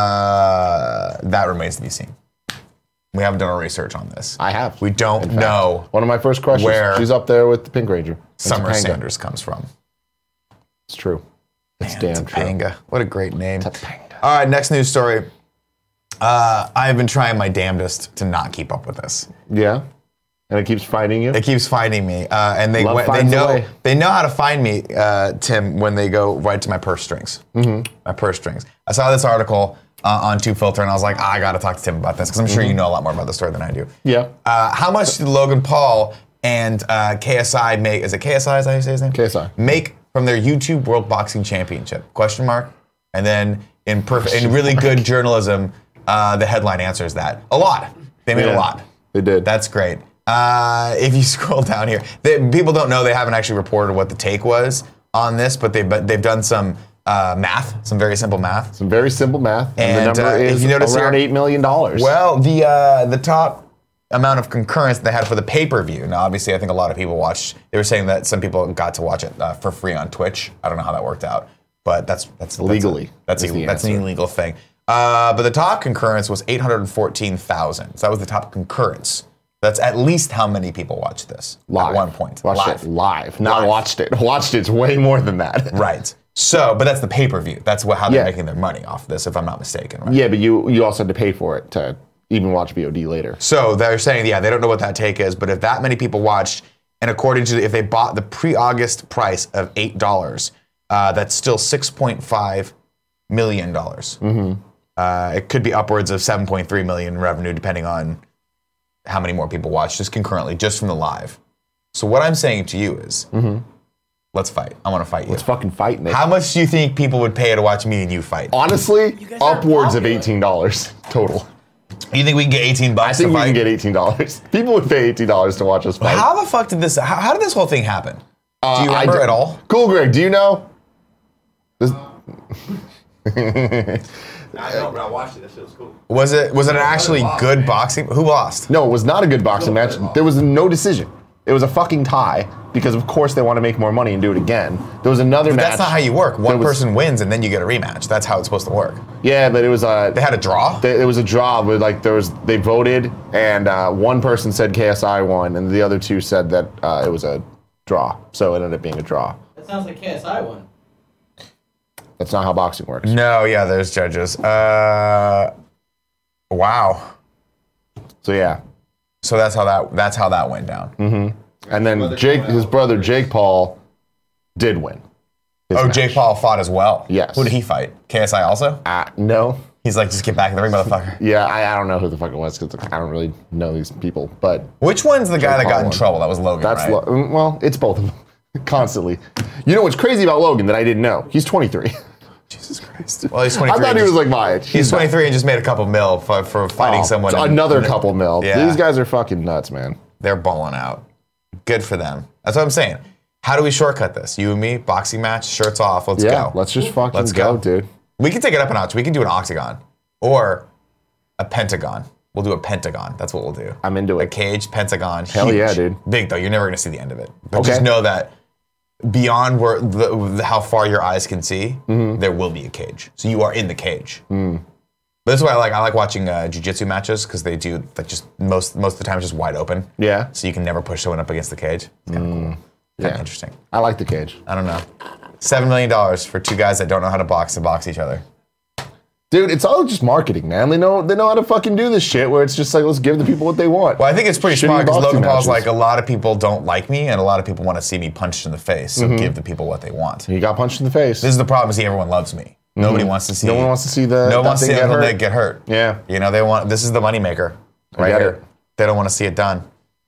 Out. That remains to be seen. We haven't done our research on this. I have. We don't know. One of my first crushes. Where she's up there with the Pink Ranger. Summer Sanders comes from. It's true. It's Man, damn true. Topanga. What a great name. Topanga. All right, next news story. I've been trying my damnedest to not keep up with this. Yeah, and it keeps finding you. It keeps finding me, and they know how to find me, Tim, when they go right to my purse strings. My purse strings. I saw this article on TubeFilter, and I was like, I got to talk to Tim about this because I'm sure you know a lot more about the story than I do. Yeah. How much did Logan Paul and KSI make? Is it KSI? Is that how you say his name? KSI. Make from their YouTube World Boxing Championship? ? And then in really good journalism, the headline answers that. A lot. They made a lot. They did. That's great. If you scroll down here, people don't know, they haven't actually reported what the take was on this, but they've done some math, some very simple math. Some very simple math. And the number is around $8 million. Well, the top amount of concurrence they had for the pay-per-view. Now, obviously, I think a lot of people watched. They were saying that some people got to watch it for free on Twitch. I don't know how that worked out, but that's legally. That's an illegal thing. But the top concurrence was 814,000. So that was the top concurrence. That's at least how many people watched this live. At one point. Watched it live. Not watched it. Watched it's way more than that. Right. So, but that's the pay-per-view. That's how they're making their money off this, if I'm not mistaken. Right? Yeah, but you also had to pay for it to even watch VOD later. So they're saying, they don't know what that take is, but if that many people watched, and according to if they bought the pre-August price of $8, that's still $6.5 million. It could be upwards of 7.3 million in revenue, depending on how many more people watch just concurrently, just from the live. So what I'm saying to you is, let's fight. I want to fight you. Let's fucking fight, Nick. How much do you think people would pay to watch me and you fight? Honestly, upwards of $18 total. You think we can get $18 I think to we fight? can get $18. People would pay $18 to watch us fight. How the fuck did this? How did this whole thing happen? Do you I remember at all? Cool, Greg. Do you know? This, I know, but I watched it. That shit was cool. Was it an actually good boxing? Who lost? no, it was not a good boxing match. There was no decision. It was a fucking tie because, of course, they want to make more money and do it again. There was another match. That's not how you work. One There was- person wins and then you get a rematch. That's how it's supposed to work. Yeah, but it was They had a draw. it was a draw where like they voted and one person said KSI won and the other two said that it was a draw. So it ended up being a draw. That sounds like KSI won. That's not how boxing works. No, yeah, there's judges. Wow. So yeah. So that's how that went down. And then his brother Jake Paul did win. his Oh, match. Jake Paul fought as well. Yes. Who did he fight? KSI also? No. He's like, just get back in the ring, motherfucker. Yeah, I don't know who the fuck it was because I don't really know these people. But Which one's the guy that Paul got in won. trouble? That was Logan, that's right? well, it's both of them constantly. You know what's crazy about Logan that I didn't know? He's 23. Jesus Christ. Well, he's I 23. thought he was like my age. He's 23 and just made a couple mil for fighting someone. Another couple mil. Yeah. These guys are fucking nuts, man. They're balling out. Good for them. That's what I'm saying. How do we shortcut this? You and me, boxing match, shirts off. Let's Yeah, go. let's just fucking Let's go, go. dude. We can take it up a notch. We can do an octagon or a pentagon. We'll do a pentagon. That's what we'll do. I'm into A it. cage, pentagon. Hell huge. yeah, dude. Big though. You're never gonna see the end of it. But Okay. just know that beyond where how far your eyes can see, Mm-hmm. there will be a cage. So you are in the cage. Mm. But that's why I like watching jiu-jitsu matches because they do like just most of the time it's just wide open. Yeah. So you can never push someone up against the cage. It's kind of cool. Kind of Yeah. interesting. I like the cage. I don't know. $7 million for two guys that don't know how to box and box each other. Dude, it's all just marketing, man. They know how to fucking do this shit where it's just like, let's give the people what they want. Well, I think it's pretty Shitty smart because boxing Logan Paul's matches. like, a lot of people don't like me and a lot of people want to see me punched in the face. So give the people what they want. He got punched in the face. This is the problem: is everyone loves me. Nobody wants to see. No one wants to see the. No one that wants to thing see get anyone hurt. that get hurt. Yeah. You know, they want. This is the moneymaker right get here. it. They don't want to see it done.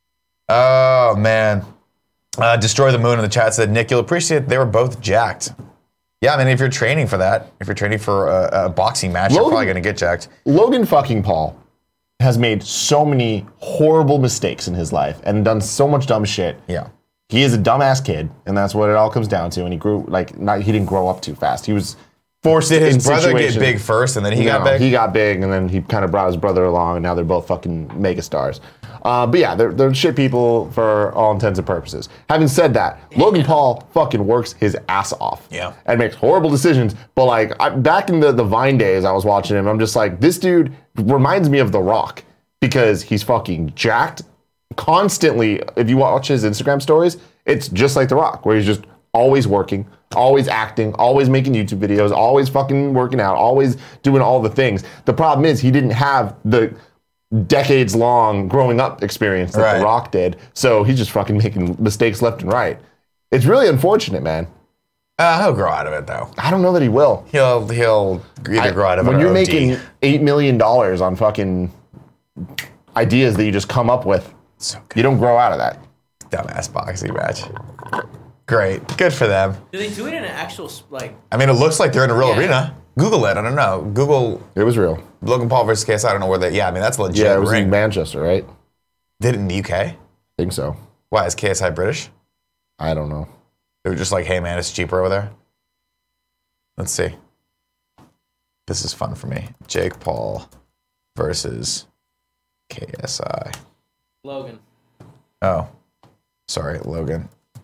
Oh man, Destroy the Moon in the chat said, Nick, you'll appreciate they were both jacked. Yeah, I mean, if you're training for that, if you're training for a boxing match, you're Logan- probably gonna get jacked. Logan fucking Paul has made so many horrible mistakes in his life and done so much dumb shit. Yeah. He is a dumbass kid, and that's what it all comes down to. And he grew he didn't grow up too fast. He was forced. Did his in brother get situations- big first and then he got No, big? He got big, and then he kind of brought his brother along, and now they're both fucking mega stars. But yeah, they're shit people for all intents and purposes. Having said that, Logan Paul fucking works his ass off. Yeah. And makes horrible decisions. But like back in the Vine days, I was watching him. I'm just like, this dude reminds me of The Rock because he's fucking jacked constantly. If you watch his Instagram stories, it's just like The Rock, where he's just always working, always acting, always making YouTube videos, always fucking working out, always doing all the things. The problem is he didn't have the decades-long growing up experience that Right. The Rock did, so he's just fucking making mistakes left and right. It's really unfortunate, man. He'll grow out of it though. I don't know that he will. He'll either grow out of it When or you're OD. making $8 million on fucking ideas that you just come up with, So good. you don't grow out of that. Dumbass boxing match. Great. Good for them. Do they do it in an actual like? I mean, it looks like they're in a real Yeah. arena. Google it. I don't know. Google It was real. Logan Paul versus KSI. I don't know where they. Yeah, I mean that's a legit Yeah, it was ring. in Manchester, right? Did it in the UK? I think so. Why is KSI British? I don't know. They were just like, hey man, it's cheaper over there. Let's see. This is fun for me. Jake Paul versus KSI. Logan. Oh, sorry, Logan.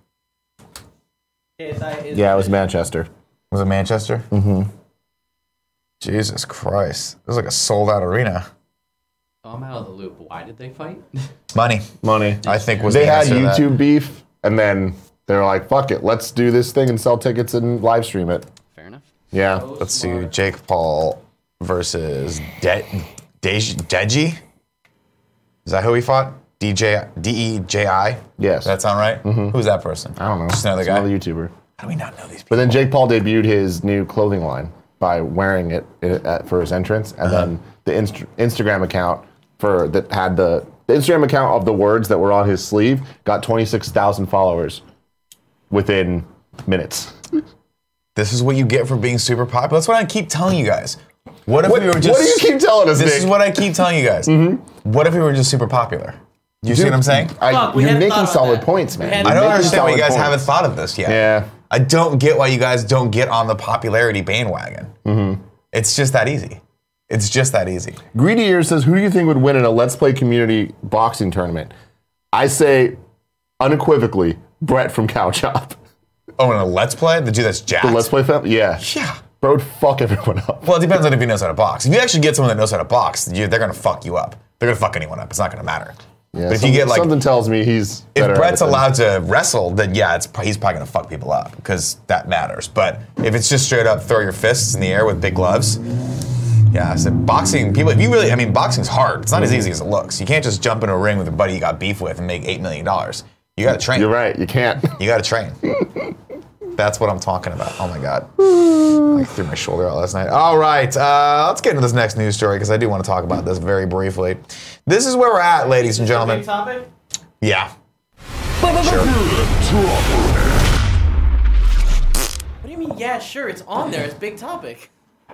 KSI is. Yeah, it was Manchester. Was it Manchester? Mm-hmm. Jesus Christ. It was like a sold out arena. Oh, I'm out of the loop. Why did they fight? Money, Money. I think was They the had answer to that. YouTube beef, and then they were like, fuck it, let's do this thing and sell tickets and live stream it. Fair enough. Yeah. Let's see, Jake Paul versus Deji. Is that who he fought? DEJI? Yes. Does that sound right? Who's that person? I don't know. Just another It's guy. Another YouTuber. How do we not know these people? But then Jake Paul debuted his new clothing line by wearing it for his entrance, and then the Instagram account that had the Instagram account of the words that were on his sleeve got 26,000 followers within minutes. This is what you get for being super popular. That's what I keep telling you guys. What if we were just? What do you keep telling us, This Nick? is what I keep telling you guys. What if we were just super popular? You see what I'm saying? Fuck, we you're hadn't making thought about solid that. points, We man. hadn't- I don't You're making understand why you solid guys haven't points. thought of this yet. Yeah. I don't get why you guys don't get on the popularity bandwagon. It's just that easy. It's just that easy. Greedy Ear says, who do you think would win in a Let's Play community boxing tournament? I say, unequivocally, Brett from Cow Chop. Oh, and a Let's Play? The dude that's jacked? The Let's Play family? Yeah. Yeah. Bro would fuck everyone up. Well, it depends on if he knows how to box. If you actually get someone that knows how to box, they're going to fuck you up. They're going to fuck anyone up. It's not going to matter. Yeah, but if you get like, something tells me he's better if at Brett's it than- allowed to wrestle, then yeah, he's probably going to fuck people up because that matters. But if it's just straight up throw your fists in the air with big gloves, yeah, so boxing, people, if you really, I mean, boxing's hard. It's not as easy as it looks. You can't just jump in a ring with a buddy you got beef with and make $8 million. You got to train. You're right, you can't. You got to train. That's what I'm talking about. Oh my God. I threw my shoulder out last night. All right, let's get into this next news story because I do want to talk about this very briefly. This is where we're at, ladies and gentlemen. Big topic? Yeah. What do you mean, yeah, sure, it's on there. It's big topic.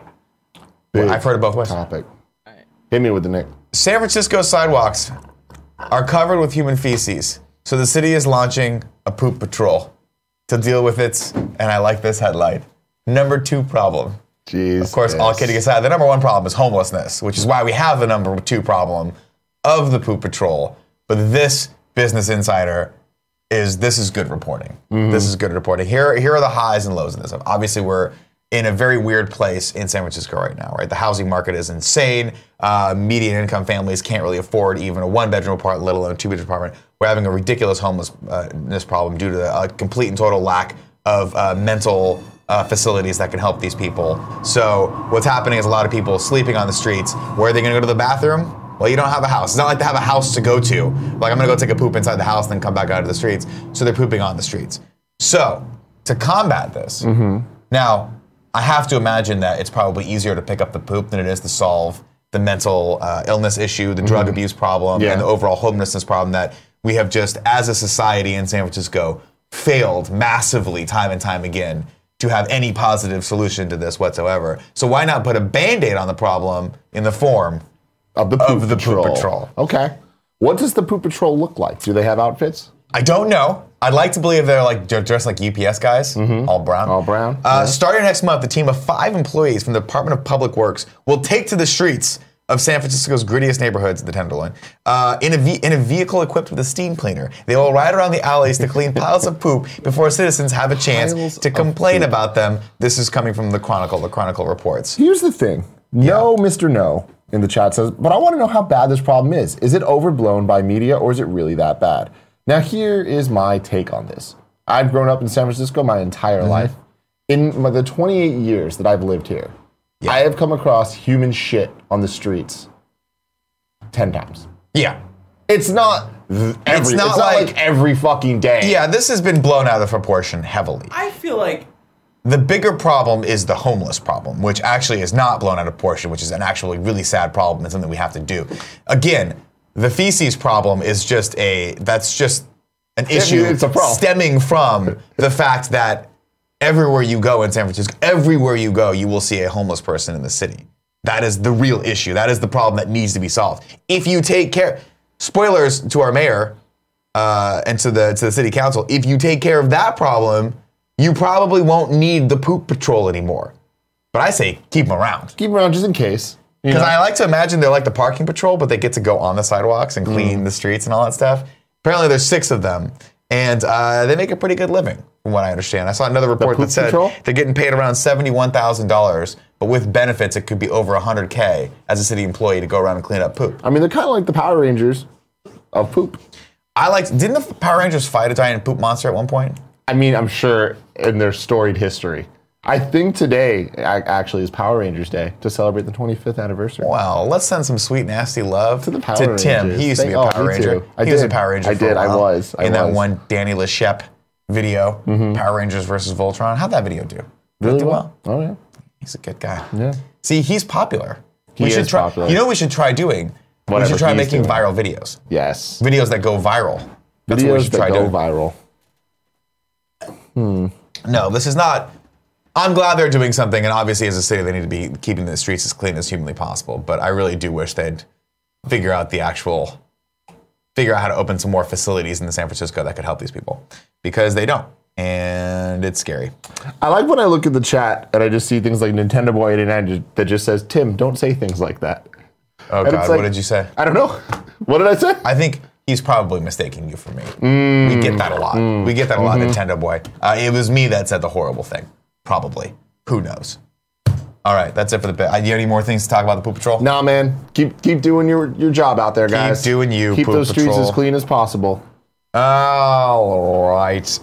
Big I've heard it both ways. topic. Hit me with the Nick. San Francisco sidewalks are covered with human feces, so the city is launching a poop patrol to deal with its, and I like this headline, number 2 problem. Jeez. Of course, all kidding aside, the number 1 problem is homelessness, which is why we have the number 2 problem of the poop patrol. But this Business Insider this is good reporting. This is good reporting. Here are the highs and lows of this. Obviously, we're in a very weird place in San Francisco right now, right? The housing market is insane. Median income families can't really afford even a 1-bedroom apartment, let alone a 2-bedroom apartment. We're having a ridiculous homelessness problem due to a complete and total lack of mental facilities that can help these people. So what's happening is a lot of people sleeping on the streets. Where are they going to go to the bathroom? Well, you don't have a house. It's not like they have a house to go to. Like, I'm going to go take a poop inside the house and then come back out of the streets. So they're pooping on the streets. So to combat this, now, I have to imagine that it's probably easier to pick up the poop than it is to solve the mental illness issue, the drug abuse problem, and the overall homelessness problem that we have just, as a society in San Francisco, failed massively time and time again to have any positive solution to this whatsoever. So why not put a Band-Aid on the problem in the form Of the poop Poop Patrol? Okay. What does the poop patrol look like? Do they have outfits? I don't know. I'd like to believe they're like dressed like UPS guys, all brown. All brown, Starting next month, a team of 5 employees from the Department of Public Works will take to the streets of San Francisco's grittiest neighborhoods, the Tenderloin, in a vehicle equipped with a steam cleaner. They will ride around the alleys to clean piles of poop before citizens have a chance Piles to of complain poop. about them. This is coming from the Chronicle. The Chronicle reports. Here's the thing. No, Mr. No in the chat says, but I want to know how bad this problem is. Is it overblown by media or is it really that bad? Now, here is my take on this. I've grown up in San Francisco my entire life. In the 28 years that I've lived here, I have come across human shit on the streets 10 times. Yeah. It's not it's not like every fucking day. Yeah, this has been blown out of proportion heavily. I feel like The bigger problem is the homeless problem, which actually is not blown out of proportion, which is an actually really sad problem and something we have to do. Again, the feces problem is just that's just an issue it's a problem. stemming from the fact that everywhere you go in San Francisco, everywhere you go, you will see a homeless person in the city. That is the real issue. That is the problem that needs to be solved. If you take care, spoilers to our mayor and to the city council, if you take care of that problem, you probably won't need the poop patrol anymore. But I say keep them around. Keep them around just in case. Because I like to imagine they're like the parking patrol, but they get to go on the sidewalks and clean the streets and all that stuff. Apparently there's 6 of them, and they make a pretty good living, from what I understand. I saw another report that poop said patrol? they're getting paid around $71,000, but with benefits it could be over $100K as a city employee to go around and clean up poop. I mean, they're kind of like the Power Rangers of poop. Didn't the Power Rangers fight a giant poop monster at one point? I mean, I'm sure in their storied history. I think today actually is Power Rangers Day to celebrate the 25th anniversary. Well, let's send some sweet, nasty love the Power to Tim. Rangers. He used to be a Oh, Power me Ranger. too. He was a Power Ranger for a while. I was. In that one Danny LeShep video, Power Rangers versus Voltron. How'd that video do? Did it Really do well? Oh, yeah. He's a good guy. Yeah. See, he's popular. He is try, popular. You know what we should try doing? We Whatever should try he's making doing. viral videos. Yes. Videos that go viral. That's what we Videos should that try go doing. viral. No, this is not I'm glad they're doing something, and obviously as a city they need to be keeping the streets as clean as humanly possible, but I really do wish they'd figure out how to open some more facilities in San Francisco that could help these people, because they don't, and it's scary. I like when I look at the chat and I just see things like Nintendo Boy 89 that just says, Tim, don't say things like that. Oh, and God, like, what did you say? I don't know. What did I say? I think he's probably mistaking you for me. We get that a lot. We get that a lot, Nintendo Boy. It was me that said the horrible thing. Probably. Who knows? All right, that's it for the bit. You have any more things to talk about the Poop Patrol? Nah, man. Keep doing your job out there, guys. Keep doing you, Keep Poop those streets Patrol. as clean as possible. All right.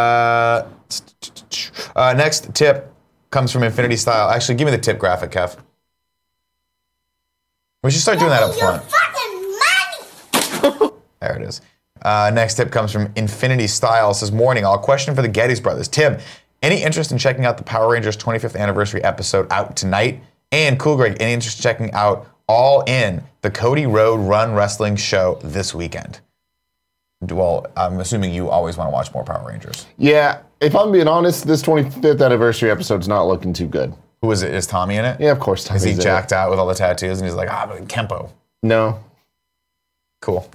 Next tip comes from Infinity Style. Actually, give me the tip graphic, Kev. We should start doing that up front. There it is. Next tip comes from Infinity Style. It says, morning, all question for the Gettys brothers. Tim, any interest in checking out the Power Rangers 25th anniversary episode out tonight? And Cool Greg, any interest in checking out All In, the Cody Road Run Wrestling show this weekend? Well, I'm assuming you always want to watch more Power Rangers. Yeah, if I'm being honest, this 25th anniversary episode's not looking too good. Who is it? Is Tommy in it? Yeah, of course Tommy's Is he in jacked it. out with all the tattoos and he's like, but Kempo. No. Cool.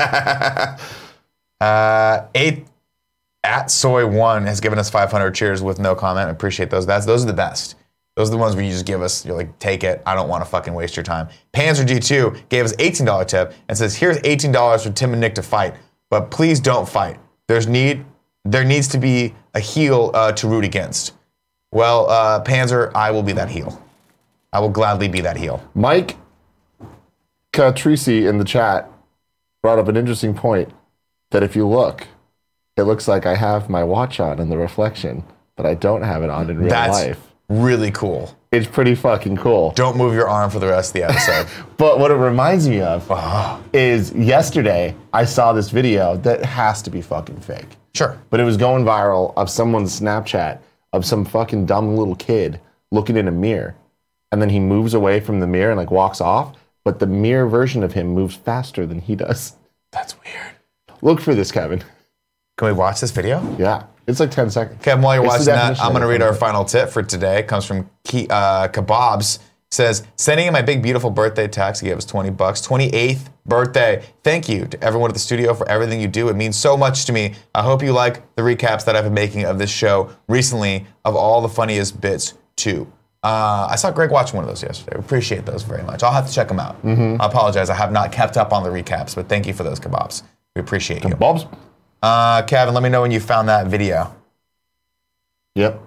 @Soy1 has given us 500 cheers with no comment. I appreciate those. Those are the best. Those are the ones where you just give us, you're like, take it. I don't want to fucking waste your time. Panzer G2 gave us $18 tip and says, here's $18 for Tim and Nick to fight, but please don't fight. There needs to be a heel to root against. Well, Panzer, I will be that heel. I will gladly be that heel. Mike Catrici in the chat brought up an interesting point that if you look, it looks like I have my watch on in the reflection, but I don't have it on in real life. Really cool. It's pretty fucking cool. Don't move your arm for the rest of the episode. But what it reminds me of is yesterday I saw this video that has to be fucking fake. Sure. But it was going viral of someone's Snapchat of some fucking dumb little kid looking in a mirror. And then he moves away from the mirror and like walks off. But the mirror version of him moves faster than he does. That's weird. Look for this, Kevin. Can we watch this video? Yeah. It's like 10 seconds. Kevin, while you're It's the watching that, definition I'm of going to a read our fun final tip for today. It comes from Kebabs. Says, sending in my big, beautiful birthday text. He gave us $20. 28th birthday. Thank you to everyone at the studio for everything you do. It means so much to me. I hope you like the recaps that I've been making of this show recently, of all the funniest bits, too. I saw Greg watching one of those yesterday. I appreciate those very much. I'll have to check them out. I apologize. I have not kept up on the recaps, but thank you for those kebabs. We appreciate you. Bob's. Kevin, let me know when you found that video. Yep.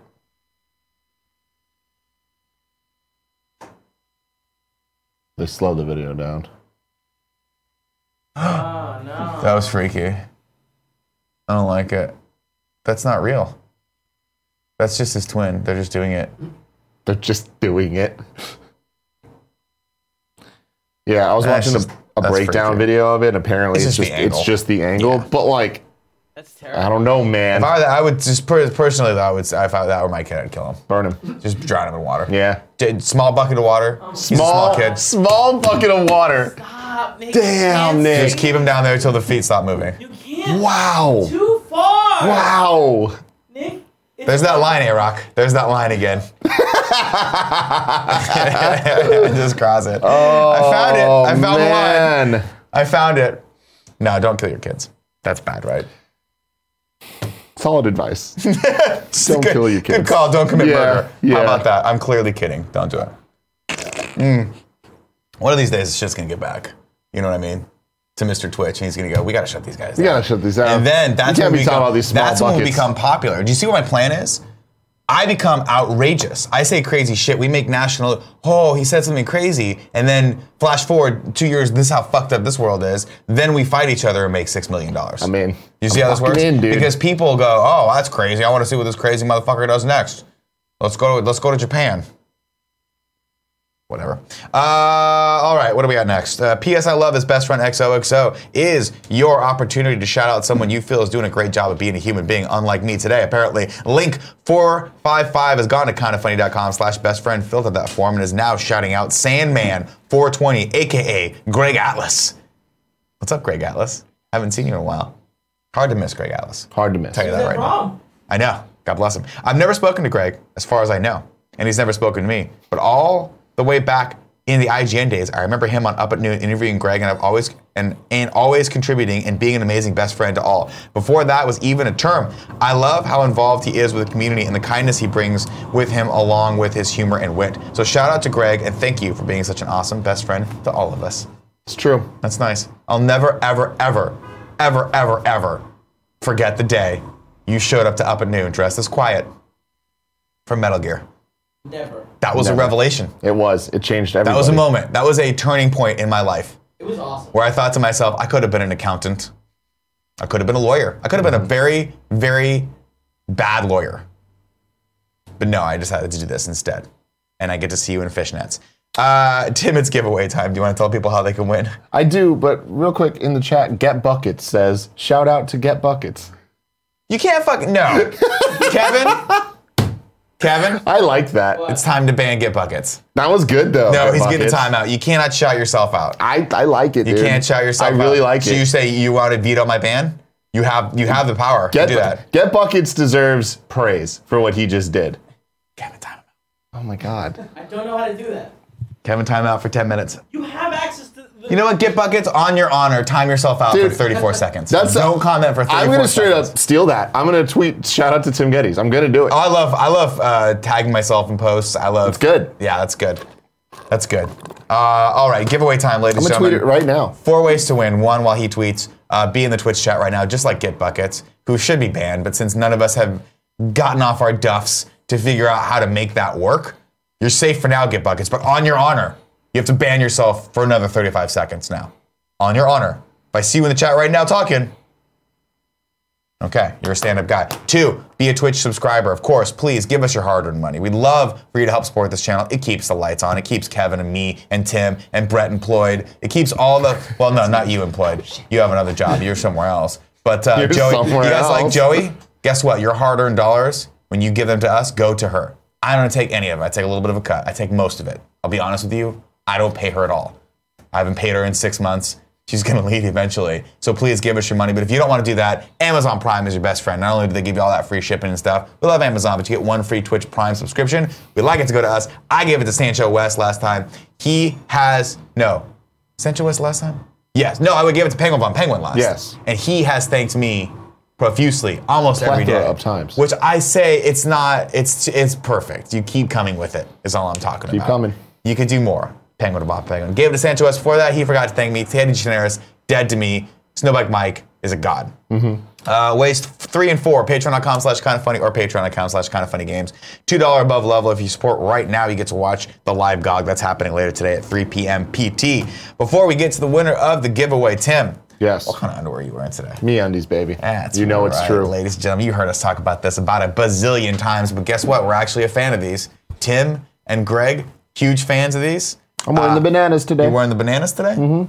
They slowed the video down. Oh, no. That was freaky. I don't like it. That's not real. That's just his twin. They're just doing it. They're just doing it. Yeah, I was That's watching just- a that's breakdown freaky. video of it. And apparently, It's it's just just the angle. it's just the angle. Yeah. But like, That's terrible. I don't know, man. If I were that, I would just personally, though, if that were my kid, I'd kill him. Burn him. Just drown him in water. Yeah. Small bucket of water. He's a small kid. Small bucket of water. Stop, Nick. Damn, You Nick. can't Just keep him down there until the feet stop moving. You can't. Wow. Too far. Wow. Nick. it's There's that fine. line, A-Rock. There's that line again. Just cross it. I found it. I found the line. man. I found it. No, don't kill your kids. That's bad, right? Solid advice. Don't kill your kids. Good call. Don't commit murder. Yeah. How about that? I'm clearly kidding. Don't do it. One of these days, it's just going to get back. You know what I mean? To Mr. Twitch. And he's going to go, we got to shut these guys down. You gotta shut these down. And then that's you can't when be talking about these small that's when we buckets. become popular. Do you see what my plan is? I become outrageous. I say crazy shit. We make national, he said something crazy. And then flash forward 2 years, this is how fucked up this world is. Then we fight each other and make $6 million. I'm in. You see how this works? in, dude. Because people go, oh, that's crazy. I want to see what this crazy motherfucker does next. Let's go to Japan. Whatever. All right, what do we got next? P.S. I love this best friend XOXO is your opportunity to shout out someone you feel is doing a great job of being a human being, unlike me today. Apparently, Link 455 has gone to kindafunny.com/bestfriend, filled out that form, and is now shouting out Sandman 420, aka Greg Atlas. What's up, Greg Atlas? Haven't seen you in a while. Hard to miss Greg Atlas. Hard to miss. Tell you that right now. Wrong. I know. God bless him. I've never spoken to Greg, as far as I know, and he's never spoken to me. But all the way back in the IGN days, I remember him on Up at Noon interviewing Greg, and I've always always contributing and being an amazing best friend to all. Before that was even a term. I love how involved he is with the community and the kindness he brings with him, along with his humor and wit. So shout out to Greg, and thank you for being such an awesome best friend to all of us. It's true. That's nice. I'll never, ever, ever, ever, ever, ever forget the day you showed up to Up at Noon dressed as Quiet from Metal Gear. Never. That was a revelation. It was. It changed everything. That was a moment. That was a turning point in my life. It was awesome. Where I thought to myself, I could have been an accountant. I could have been a lawyer. I could have been a very, very bad lawyer. But no, I decided to do this instead. And I get to see you in fishnets. Tim, it's giveaway time. Do you want to tell people how they can win? I do, but real quick in the chat, Get Buckets says, shout out to Get Buckets. You can't fucking, no. Kevin? I like that. It's time to ban Get Buckets. That was good, though. No, Get he's getting the Buckets. timeout. You cannot shout yourself out. I like it, You dude. can't shout yourself out. I really like So it. you say you want to veto my ban? You have the power to do that. Get Buckets deserves praise for what he just did. Kevin, timeout. Oh my God. I don't know how to do that. Kevin, timeout for 10 minutes. You have access to the... You know what? Get Buckets, on your honor, time yourself out Dude, for 34 seconds. that's- Don't comment for 34 I'm seconds. going to straight up steal that. I'm going to tweet, shout out to Tim Geddes. I'm going to do it. Oh, I love tagging myself in posts. I love. It's good. Yeah, that's good. That's good. All right, giveaway time, ladies I'm and going to gentlemen. tweet it right now. 4 ways to win. 1, while he tweets. Be in the Twitch chat right now, just like Get Buckets, who should be banned. But since none of us have gotten off our duffs to figure out how to make that work, you're safe for now, Get Buckets. But on your honor, you have to ban yourself for another 35 seconds now. On your honor. If I see you in the chat right now talking, okay, you're a stand-up guy. 2, be a Twitch subscriber. Of course, please give us your hard-earned money. We'd love for you to help support this channel. It keeps the lights on. It keeps Kevin and me and Tim and Brett employed. It keeps all the, well, no, not you employed. You have another job. You're somewhere else. But You're Joey, you somewhere guys like else. Joey? Guess what? Your hard-earned dollars, when you give them to us, go to her. I don't take any of it. I take a little bit of a cut. I take most of it. I'll be honest with you. I don't pay her at all. I haven't paid her in 6 months. She's going to leave eventually. So please give us your money. But if you don't want to do that, Amazon Prime is your best friend. Not only do they give you all that free shipping and stuff, we love Amazon, but you get 1 free Twitch Prime subscription. We'd like it to go to us. I gave it to Sancho West last time. Sancho West last time? Yes. No, I would give it to Penguin Von Penguin last. Yes. And he has thanked me profusely almost every Plethora day. of times. Which I say it's perfect. You keep coming with it is all I'm talking about. Keep coming. You could do more. Penguin to Bob Penguin. Gave it to Sancho West before that. He forgot to thank me. Teddy Generis, dead to me. Snowbike Mike is a god. Ways 3 and 4, patreon.com/kindoffunny or patreon.com/kindoffunnygames. $2 above level. If you support right now, you get to watch the live GOG that's happening later today at 3 p.m. PT. Before we get to the winner of the giveaway, Tim. Yes. What kind of underwear are you wearing today? MeUndies, baby. That's you know it's right, true. Ladies and gentlemen, you heard us talk about this about a bazillion times, but guess what? We're actually a fan of these. Tim and Greg, huge fans of these. I'm wearing the bananas today. You're wearing the bananas today? Mm-hmm.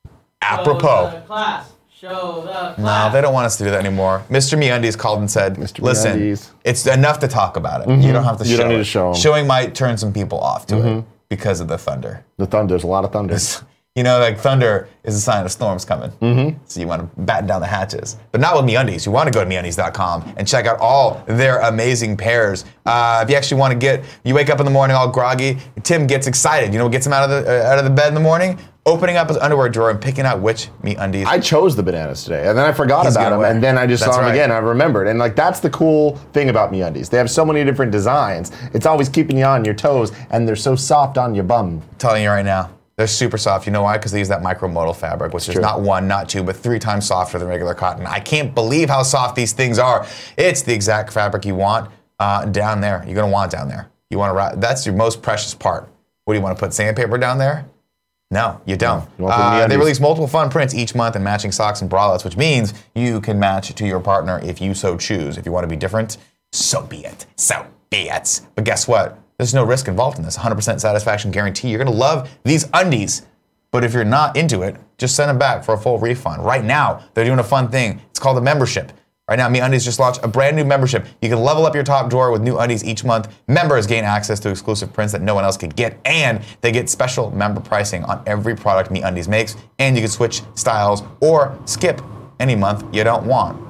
Apropos. Show the class. Show the class. No, they don't want us to do that anymore. Mr. MeUndies called and said, Mr. listen, MeUndies. it's enough to talk about it. You don't have to show You don't need it. to show 'em. Showing might turn some people off to it because of the thunder. The thunder's a lot of thunder. You know, like thunder is a sign of storms coming. So you want to batten down the hatches. But not with MeUndies. You want to go to MeUndies.com and check out all their amazing pairs. If you actually want to you wake up in the morning all groggy, Tim gets excited. You know what gets him out of the bed in the morning? Opening up his underwear drawer and picking out which MeUndies. I chose the bananas today, and then I forgot He's about gonna them, wear. and then I just That's saw them right. again. I remembered, and like that's the cool thing about MeUndies. They have so many different designs. It's always keeping you on your toes, and they're so soft on your bum. telling you right now, they're super soft. You know why? Because they use that micromodal fabric, which is True. not 1, not 2, but 3 times softer than regular cotton. I can't believe how soft these things are. It's the exact fabric you want down there. You're gonna want down there. You want to. That's your most precious part. What do you want to put sandpaper down there? No, you don't. You want to put They MeUndies. release multiple fun prints each month and matching socks and bralettes, which means you can match to your partner if you so choose. If you want to be different, so be it. So be it. But guess what? There's no risk involved in this. 100% satisfaction guarantee. You're going to love these undies. But if you're not into it, just send them back for a full refund. Right now, they're doing a fun thing. It's called a membership. Right now, MeUndies just launched a brand new membership. You can level up your top drawer with new undies each month. Members gain access to exclusive prints that no one else could get, and they get special member pricing on every product MeUndies makes, and you can switch styles or skip any month you don't want.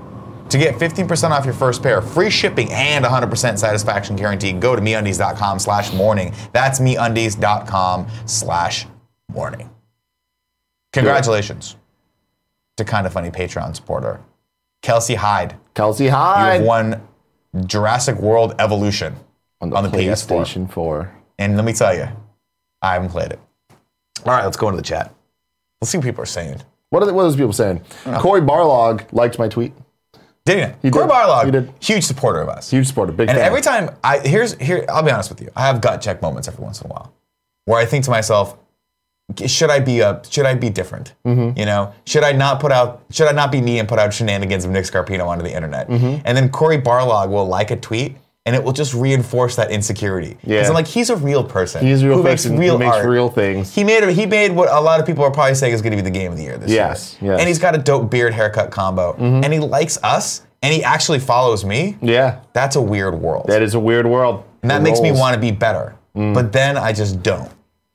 To get 15% off your first pair, free shipping, and 100% satisfaction guarantee, go to MeUndies.com/morning. That's MeUndies.com/morning. Congratulations to Kinda Funny Patreon supporter, Kelsey Hyde. Kelsey You Hyde. have won Jurassic World Evolution on the PS4. PlayStation 4. And let me tell you, I haven't played it. All right, let's go into the chat. Let's see what people are saying. What are those people saying? Corey Barlog liked my tweet. Did he? Corey Barlog, He did. huge supporter of us. Huge supporter, big And fan. every time I'll be honest with you, I have gut check moments every once in a while, where I think to myself, should I be different? Mm-hmm. You know, should I not be me and put out shenanigans of Nick Scarpino onto the internet? Mm-hmm. And then Corey Barlog will like a tweet, and it will just reinforce that insecurity. Yeah. Because I'm like, he's a real person. He's a real who person makes real who makes art. real things. He made what a lot of people are probably saying is going to be the game of the year this year. Yes. And he's got a dope beard haircut combo, and he likes us, and he actually follows me. Yeah. That's a weird world. That is a weird world. And that makes me want to be better. But then I just don't.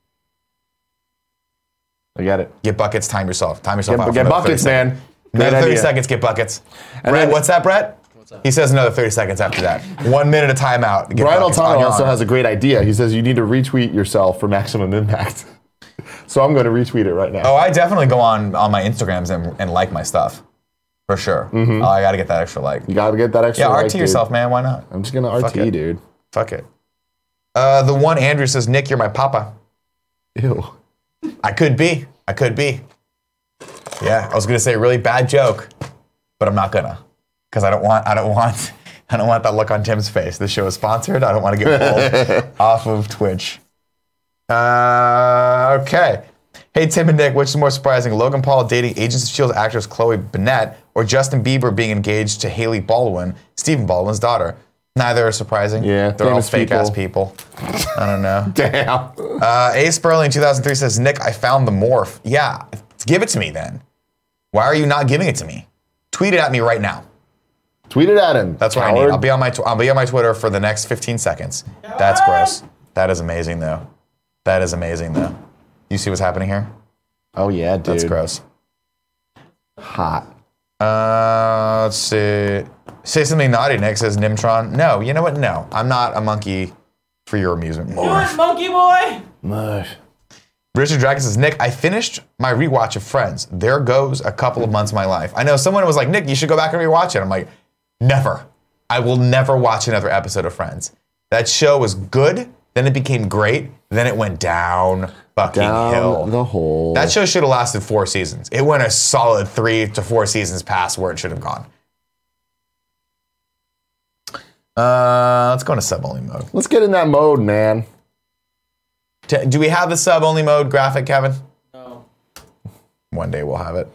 I get it. Get buckets, time yourself. Time yourself out. for Get another 30 buckets, seconds. man. Another Great 30 idea. seconds, get buckets. And Brett, then- what's that, Brett? He says another 30 seconds after that. 1 minute of timeout. Get Brian buckets on Altano your also honor. has a great idea. He says you need to retweet yourself for maximum impact. So I'm going to retweet it right now. Oh, I definitely go on my Instagrams and like my stuff. For sure. Oh, I got to get that extra like. You got to get that extra Yeah, like, RT dude. yourself, man. Why not? I'm just going to Fuck RT, it. dude. Fuck it. The one Andrew says, Nick, you're my papa. Ew. I could be. Yeah, I was gonna say a really bad joke, but I'm not gonna, because I don't want that look on Tim's face. This show is sponsored. I don't want to get pulled off of Twitch. Okay. Hey Tim and Nick, which is more surprising, Logan Paul dating Agents of S.H.I.E.L.D. actress Chloe Bennett, or Justin Bieber being engaged to Haley Baldwin, Stephen Baldwin's daughter? Neither are surprising. Yeah, they're all famous fake ass people. I don't know. Damn. A. Sperling 2003 says, Nick, I found the morph. Yeah, give it to me then. Why are you not giving it to me? Tweet it at me right now. Tweet it at him. That's what I need. I'll be on my Twitter for the next 15 seconds. That's gross. That is amazing though. You see what's happening here? Oh yeah, dude. That's gross. Hot. Let's see. Say something naughty, Nick, says Nimtron. No, you know what? No, I'm not a monkey for your amusement. Do it, monkey boy! Mush. Richard Dragon says, Nick, I finished my rewatch of Friends. There goes a couple of months of my life. I know someone was like, Nick, you should go back and rewatch it. I'm like, never. I will never watch another episode of Friends. That show was good, then it became great, then it went down fucking hill. Down the hole. That show should have lasted 4 seasons. It went a solid 3 to 4 seasons past where it should have gone. Let's go into sub-only mode. Let's get in that mode, man. Do we have the sub-only mode graphic, Kevin? No. One day we'll have it.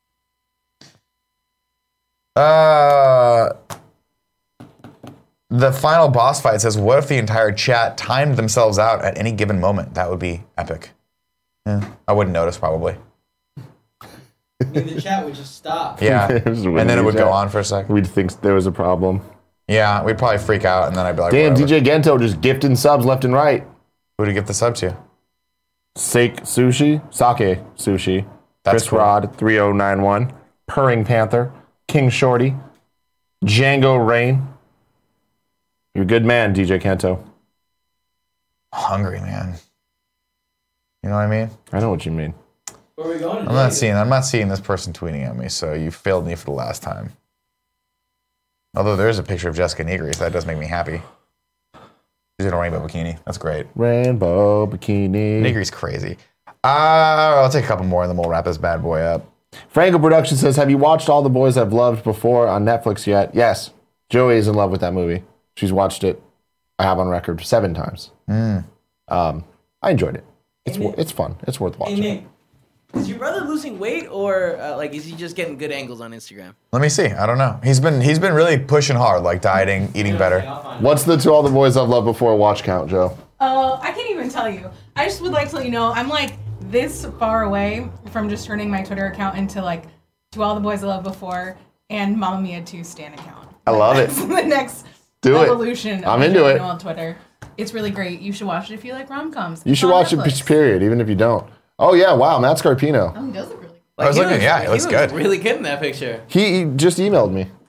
The final boss fight says, what if the entire chat timed themselves out at any given moment? That would be epic. Yeah, I wouldn't notice probably. The chat would just stop. Yeah, Just and wouldn't then it use would go that. on for a second. We'd think there was a problem. Yeah, we'd probably freak out, and then I'd be like, Damn, whatever. DJ Gento just gifting subs left and right. Who to give the sub to? Sake Sushi, Sake Sushi, That's Chris cool. Rod 3091, Purring Panther, King Shorty, Django Rain. You're a good man, DJ Kento. Hungry, man. You know what I mean? I know what you mean. Where are we going? I'm not seeing this person tweeting at me, so you failed me for the last time. Although there's a picture of Jessica Negri, so that does make me happy. She's in a rainbow bikini. That's great. Rainbow Bikini. Negri's crazy. I'll take a couple more and then we'll wrap this bad boy up. Franco Production says, have you watched All the Boys I've Loved before on Netflix yet? Yes. Joey is in love with that movie. She's watched it, I have on record, 7 times. I enjoyed it. It's fun. It's worth Hey, watching. Nick, is your brother losing weight or is he just getting good angles on Instagram? Let me see. I don't know. He's been really pushing hard, like dieting, eating better. What's the To All the Boys I've Loved Before watch count, Joe? I can't even tell you. I just would like to let you know I'm like this far away from just turning my Twitter account into like To All the Boys I Loved Before and Mamma Mia 2 Stan account. I love it. That's the next Do it. evolution of I'm what into I it. know on Twitter. It's really great. You should watch it if you like rom-coms. You It's should on watch Netflix. it, period, even if you don't. Oh, yeah, wow, Matt Scarpino. Oh, he does look really good. I was looking, yeah, it looks he good. Really good in that picture. He just emailed me.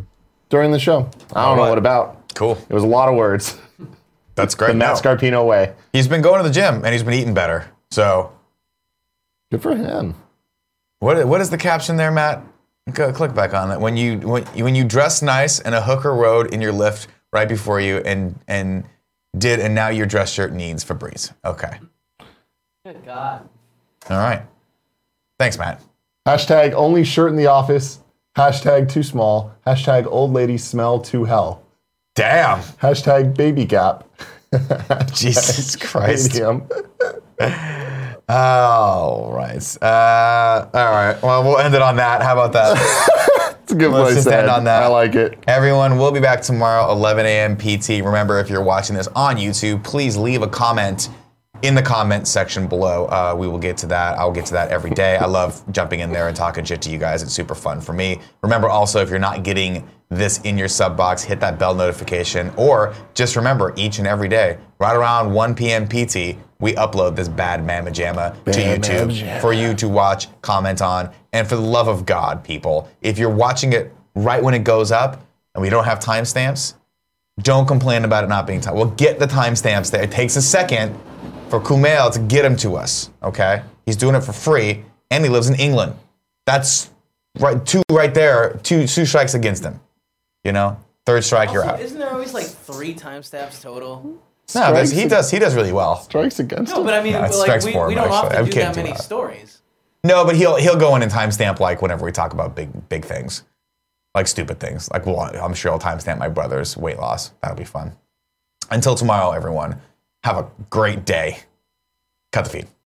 during the show. I don't know what about. Cool. It was a lot of words. That's great. The Matt Scarpino way. He's been going to the gym and he's been eating better. So good for him. What is the caption there, Matt? Click back on that. When you dress nice and a hooker rode in your lift right before you and now your dress shirt needs Febreze. Okay. Good God. All right. Thanks, Matt. Hashtag only shirt in the office. Hashtag too small. Hashtag old ladies smell too hell. Damn. Hashtag baby gap. Jesus Christ. Medium. All right. All right. Well, we'll end it on that. How about that? It's a good Let's place just to end end on that. I like it. Everyone, we'll be back tomorrow, 11 a.m. PT. Remember, if you're watching this on YouTube, please leave a comment in the comment section below. We will get to that. I'll get to that every day. I love jumping in there and talking shit to you guys. It's super fun for me. Remember also, if you're not getting this in your sub box, hit that bell notification, or just remember each and every day, right around 1 p.m. PT, we upload this Bad Mamma Jamma to YouTube for you to watch, comment on, and for the love of God, people, if you're watching it right when it goes up and we don't have timestamps, don't complain about it not being time. We'll get the timestamps there. It takes a second for Kumail to get them to us, okay? He's doing it for free, and he lives in England. That's two right there, two strikes against him. You know, third strike, you're out. Isn't there always like 3 timestamps total? No, he does really well. Strikes against him. No, but I mean, No, it's like, strikes we for him, don't actually. often I'm do kidding that too many loud. stories. No, but he'll go in and timestamp like whenever we talk about big things, like stupid things. Like, well, I'm sure I'll timestamp my brother's weight loss. That'll be fun. Until tomorrow, everyone, have a great day. Cut the feed.